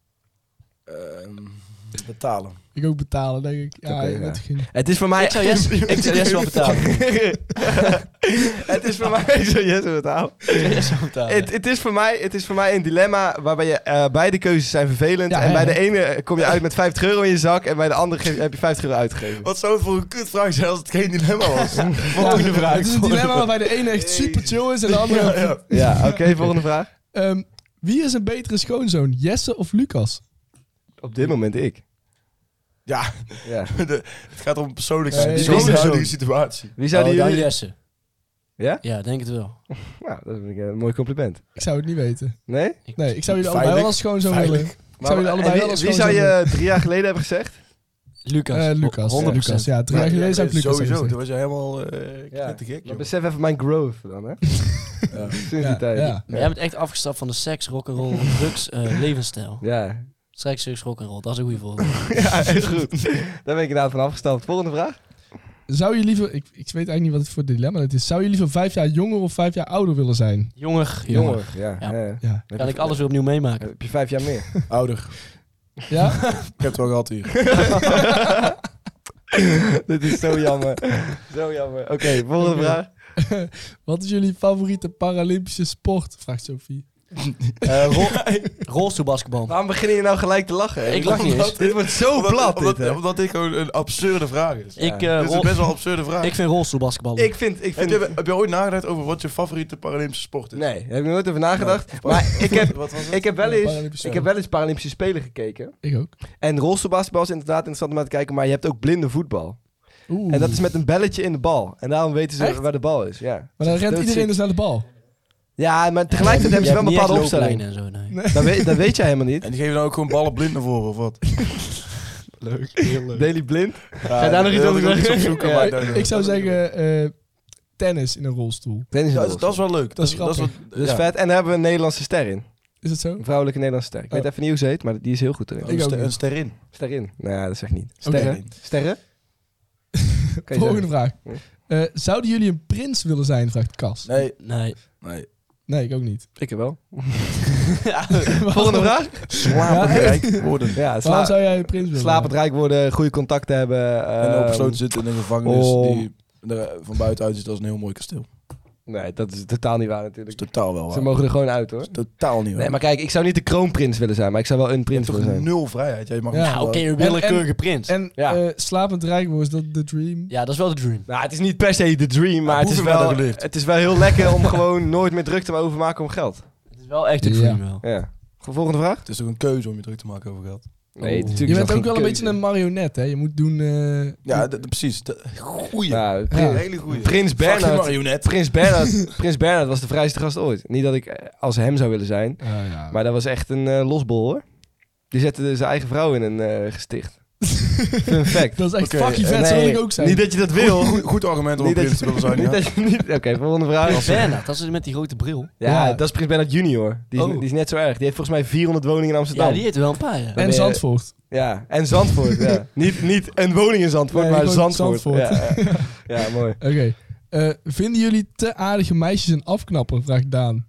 Ehm, betalen. Ik ook betalen, denk ik. Ja, Oké, ik ja. weet geen... Het is voor mij... Ik zou Jesse, ik zou Jesse wel betalen. Het is voor mij... Ik zou yes betalen. Ik zou Jesse wel betalen. Het, het, is voor mij, het is voor mij een dilemma waarbij je... eh, beide keuzes zijn vervelend. Ja, en hè, bij de hè? ene kom je uit met vijftig euro in je zak. En bij de andere geef- heb je vijftig euro uitgegeven. Wat zou het voor een kutvraag zijn als het geen dilemma was? Volgende vraag. Het is een dilemma waarbij de ene echt super chill is en de andere... Ja, ja. Ja, oké, volgende vraag. Ehm, wie is een betere schoonzoon, Jesse of Lucas? Op dit moment ik. Ja, Ja. de, het gaat om een persoonlijke Nee, persoonlijke nee, nee. huidige situatie. Wie zouden Oh, dan jullie... Jesse. Ja? Ja, denk het wel. Nou, dat vind ik een mooi compliment. Ik zou het niet weten. Nee? Nee, ik zou jullie Veilig. allebei wel als schoonzoon willen. Veilig. Ik zou jullie allebei en wel wie, als wie zou schoonzoon je drie jaar geleden hebben gezegd? Lucas. willen. Eh, Lucas. honderd Lucas, procent. ja. Drie jaar geleden zou ik Lucas Sowieso, hebben toen gezegd. was je helemaal uh, te gek, Maar joh. besef even mijn growth dan, hè? Ja. Sinds die Ja, tijd. ja. Maar jij bent echt afgestapt van de seks, rock'n'roll, drugs, uh, levensstijl. Ja. Seks, drugs, rock'n'roll. Dat is een goede volgende. Ja, is goed. Daar ben ik inderdaad van afgestapt. Volgende vraag. Zou je liever... Ik, ik weet eigenlijk niet wat het voor dilemma het is. Zou je liever vijf jaar jonger of vijf jaar ouder willen zijn? Jonger, jonger. Jonger. Ja. Ja. ja. Ja. Heb Kan je- ik alles weer opnieuw meemaken. Heb je vijf jaar meer? Ouder. Ja? Ik heb het wel gehad hier. Dit is zo jammer. Zo jammer. Oké, volgende vraag. Wat is jullie favoriete Paralympische sport? Vraagt Sophie. Uh, rol, rolstoelbasketbal. Waarom begin je nou gelijk te lachen? Ik lach niet eens. Dit wordt zo Omdat, plat, omdat, dit, hè? omdat dit gewoon een absurde vraag is. Ik, uh, Dit is rol- een best wel een absurde vraag. ik vind rolstoelbasketbal. Ik vind... Ik Heb vind je, heb je ooit nagedacht over wat je favoriete Paralympische sport is? nee, daar heb ik nooit over nagedacht. Maar ik heb, Wat was het? ik, heb wel eens, Paralympische ik heb wel eens Paralympische Spelen gekeken. Ik ook. En rolstoelbasketbal is inderdaad interessant om naar te kijken. Maar je hebt ook blinde voetbal. Oeh. En dat is met een belletje in de bal. En daarom weten ze Echt? waar de bal is. Ja, Maar dan rent Dat is iedereen sick. dus naar de bal. Ja, maar tegelijkertijd hebben ze wel een bepaalde opstelling. En zo, nee. Dat weet, dat weet jij helemaal niet. En die geven dan ook gewoon ballen blind naar voren, of wat? Leuk, heel leuk. Daily blind. Ga je daar nog iets over zeggen? Opzoeken, Ja, maar ik, nee, nee, ik zou dat is- zeggen eh, tennis in een rolstoel. Tennis Ja, dat, is, dat is wel leuk. Dat is dat is grappig. wat, Dat is ja. vet. En daar hebben we een Nederlandse ster in. Is het zo? Een vrouwelijke Nederlandse ster. Ik weet Oh. even niet hoe ze heet, maar die is heel goed erin. Ik Een ook ster- niet. Een sterin. Sterrin. Nou ja, dat zeg ik niet. Oké. Sterren? Sterren? Kan je Volgende zeggen. vraag. Eh, zouden jullie een prins willen zijn, vraagt Cas. Nee, Nee. nee. Nee, ik ook niet. Ik er wel. Ja. Volgende vraag? Slapend Ja, rijk worden. Ja, Waarom sla zou jij een prins willen slapend rijk worden, goede contacten hebben. En ehm, opgesloten zitten in een gevangenis om- die er van buitenuit ziet als een heel mooi kasteel. Nee, dat is totaal niet waar Dat is natuurlijk. totaal wel Ze waar. mogen er gewoon uit hoor. Dat is totaal niet waar. Nee, maar kijk, ik zou niet de kroonprins willen zijn, maar ik zou wel een je hebt prins toch willen zijn. nul vrijheid. Jij mag Ja, niet Ja, wel- oké, een willekeurige prins. En Ja. eh, slapend rijk worden, is dat de dream? Ja, dat is wel de dream. Nou, het is niet per se de dream, maar het is, Boeven werden wel, geleerd. het is wel heel lekker om gewoon nooit meer druk te overmaken om geld. Het is wel echt de Ja. dream wel. Ja. Volgende vraag? Het is toch een keuze om je druk te maken over geld? Nee, Oh. natuurlijk Je is bent dat ook wel geen een beetje keuze. een marionet, hè? Je moet doen... eh, Ja, d- d- precies. D- Goeie. Ja, Een prins, hele goeie. Prins Fucking Bernhard. marionet. Prins Bernhard, Prins Bernhard was de vrijste gast ooit. Niet dat ik eh, als hem zou willen zijn, ah, ja. maar dat was echt een eh, losbol hoor. Die zette zijn eigen vrouw in een eh, gesticht. Fun fact. dat is echt Oké, fucking eh, vet, zo wil Nee, ik ook zijn. Niet dat je dat wil. Goed, goed argument om Niet een dat prins te willen zijn, Niet ja. dat je niet... Oké, volgende vraag. Prins Bernhard, dat is met die grote bril. Ja, Ja. dat is Prins Bernhard junior. Die is, Oh. die is net zo erg. Die heeft volgens mij vierhonderd woningen in Amsterdam. Ja, die heeft er wel een paar, ja. En ben je- Zandvoort. Ja, en Zandvoort. ja. niet, niet een woning in Zandvoort, Nee, maar gewoon Zandvoort. Zandvoort. Ja, ja. Ja, mooi. Oké. Eh, vinden jullie te aardige meisjes een afknapper, vraagt Daan.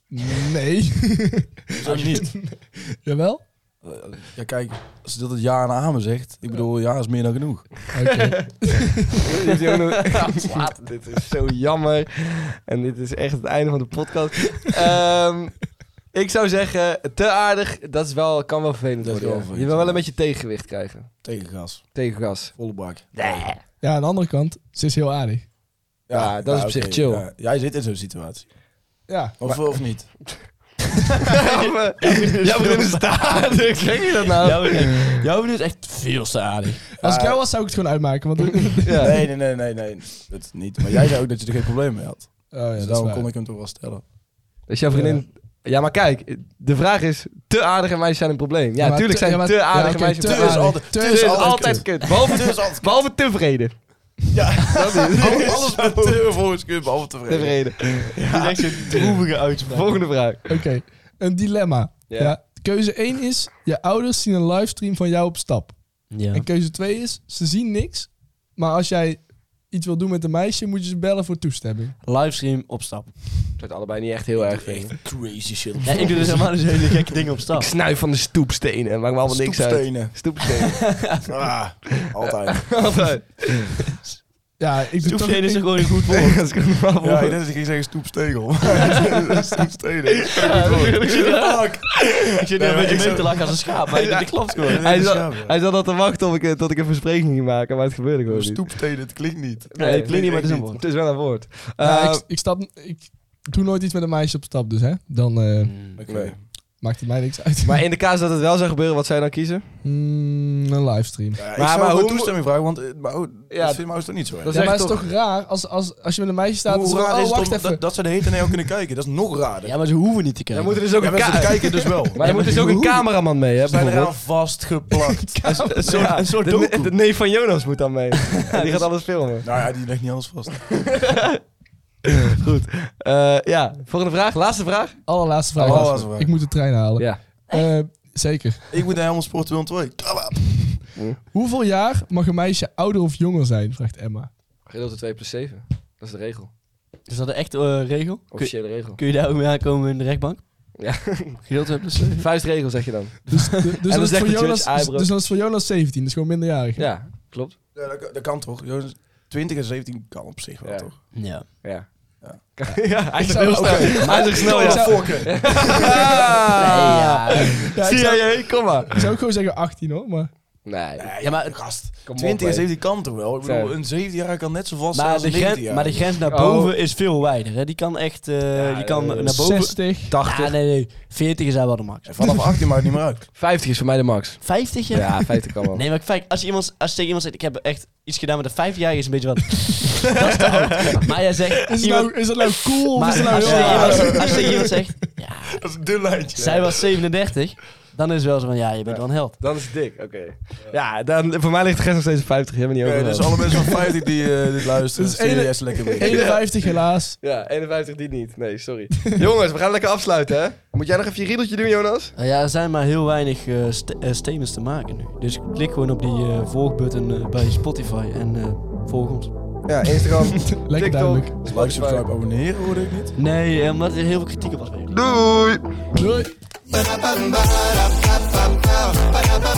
Nee. Zo niet. Jawel? Eh, Ja, kijk, als je dat het ja en amen zegt, ik bedoel, ja is meer dan genoeg. Oké. Dit is ook nog- Slaat, dit is zo jammer. En dit is echt het einde van de podcast. Ehm, ik zou zeggen, te aardig, dat is wel, kan wel vervelend Dat is worden. wel ja. Je vervelend, wil wel ja. een beetje tegengewicht krijgen. Tegengas. Tegengas. Volle bak. Ja, aan de andere kant, ze is heel aardig. Ja, dat is op zich oké, chill. ja. Jij zit in zo'n situatie. Ja. Of, of niet? Ja, vriendin is te aardig. Zeg je dat nou? Jouw vriendin- Jouw vriendin is echt veel te aardig. Als ik Ja. jou was, zou ik het gewoon uitmaken. Want... Ja. Nee, nee, nee, nee, nee. Dat niet. Maar jij zei ook dat je er geen probleem mee had. Oh ja, Dus dat is daarom waar. kon ik hem toch wel stellen. Dus jouw vriendin... Ja, maar kijk, de vraag is, te aardige meisjes zijn een probleem. Ja, Ja, maar natuurlijk te- zijn ja, maar- te aardige ja, oké, meisjes... te Te, aardig. is altijd, Te te is is altijd altijd kut. Behalve, behalve tevreden. Ja, Dat is alles met te volgens kun je behalve tevreden. tevreden. Dat is echt zo'n droevige uitspraak. Volgende vraag. Oké, een dilemma. Ja. Ja. Keuze één is, je ouders zien een livestream van jou op stap. Ja. En keuze twee is, ze zien niks. Maar als jij iets wil doen met een meisje, moet je ze bellen voor toestemming. Livestream op stap. Ik zou het allebei niet echt heel erg vinden. Crazy shit. Ja, ik doe dus helemaal dus hele gekke dingen op stap. Ik snuif van de stoepstenen. Maakt me allemaal niks uit. Stoepstenen. Stoepstenen. Ah, altijd. Altijd. Ja, ik doe toch... Stoepsteen is ik- er gewoon een goed woord. Dat is normaal Ja, ik voor. denk dat ik ging zeggen stoepstegel. Stoepstenen. Ik zit hier- ik zit hier Nee, een maar beetje ik mee zou- te lachen als een schaap, maar dat klopt gewoon. Hij zat, schaap, ja. hij zat al te wachten op ik, tot ik een verspreking ging maken, maar het gebeurde gewoon niet. Stoepstenen, het klinkt niet. Nee, het klinkt niet, maar het is een echt woord. Het is wel een woord. Ja, Eh, ik, ik, stap, ik doe nooit iets met een meisje op stap, dus hè. Dan eh, Oké. Nee. maakt het mij niks uit. maar in de casus dat het wel zou gebeuren, wat zou je dan kiezen? Mm, een livestream. Ja, ik Maar- zou maar gewoon hoe- toestemming vragen, want eh, maar, oh, Ja, dat vindt mijn ouders toch niet zo erg? dat Ja, maar echt het is toch- toch raar als, als, als je met een meisje staat... Hoe en zo, raar oh, is het wacht om even. dat, dat ze de hete naar jou kunnen kijken? Dat is nog raarder. Ja, maar ze hoeven niet te Dan kijken. moet er dus ook Ja, een, maar ze ka- kijken dus wel. maar er moet dus ook een cameraman mee, hè, Zijn er aan bijvoorbeeld. vastgeplakt. Een soort, Ja, een soort de, doku. de neef van Jonas moet dan mee. En die gaat alles filmen. Nou ja, die legt niet alles vast. Goed. Eh, ja, volgende vraag. Laatste vraag. Allerlaatste vraag. Allerlaatste vraag. Ik moet de trein halen. Ja. Eh, zeker. Ik moet naar Helmond Sport tweehonderdtwee. Hoeveel jaar mag een meisje ouder of jonger zijn? Vraagt Emma. Gedeelte twee plus zeven. Dat is de regel. Is dat een echte eh, regel? Kun, Officiële regel. kun je daar ook mee aankomen in de rechtbank? Ja. Gedeeld hebben dus... eh, Vuistregel zeg je dan. Dus, de- dus, dan dan is zegt voor de Jonas, judge, ah, dus, bro. dus dan is voor Jonas zeventien. Dus gewoon minderjarig. Ja, klopt. Ja, dat, dat kan toch? Jonas, twintig en zeventien kan op zich wel, Ja. toch? Ja. Ja. Ja, hij is zou- heel snel. Oké, Hij is echt snel, ja. Fokken. Nee, ja. Ja, ik, C I zou, A, kom maar. ik zou ook gewoon zeggen achttien hoor, maar... Nee, Ja, maar, Gast, kom op, twintig en hè. zeventien kan toch wel? Ik bedoel, Zo. een zeventien-jarige kan net zo vast zijn maar, als de een grens, negentien-jarige. maar de grens naar Oh. boven is veel wijder. Hè? Die kan echt... eh, Ja, je kan eh, naar boven... zestig. tachtig. Ja, nee, nee. veertig is daar wel de max. En vanaf achttien maakt het niet meer uit. vijftig is voor mij de max. vijftig, ja? Ja, vijftig kan wel. Nee, maar kijk, als je, iemand, als je tegen iemand zegt, ik heb echt iets gedaan met een vijftienjarige, is een beetje wat... dat is te oud. Maar jij zegt... Is het, iemand, nou, is het nou cool of maar is het nou als, je heel tegen raar? iemand, als je tegen iemand zegt, ja, Dat is een dun lijntje. zij was zevenendertig, dan is het wel zo van, ja, je bent wel een held. Dan is het dik, oké. Ja, dan, voor mij ligt de grens nog steeds op vijftig. Je hebt me niet Oké, over. dus alle mensen van vijftig die uh, dit luisteren, Dus stuur je ene- eerst lekker mee. eenenvijftig helaas. Ja, eenenvijftig die niet. Nee, sorry. Jongens, we gaan lekker afsluiten, hè? Moet jij nog even je riedeltje doen, Jonas? Nou ja, er zijn maar heel weinig eh, st eh, statements te maken nu. Dus klik gewoon op die eh volgbutton eh, bij Spotify en eh, volg ons. Ja, Instagram, Lekker TikTok. duidelijk. Like, subscribe, abonneren hoorde ik niet. Nee, eh, omdat er heel veel kritiek op was. Doei! Doei. Ba-da-bum, ba-da-ba-ba-ba-ba.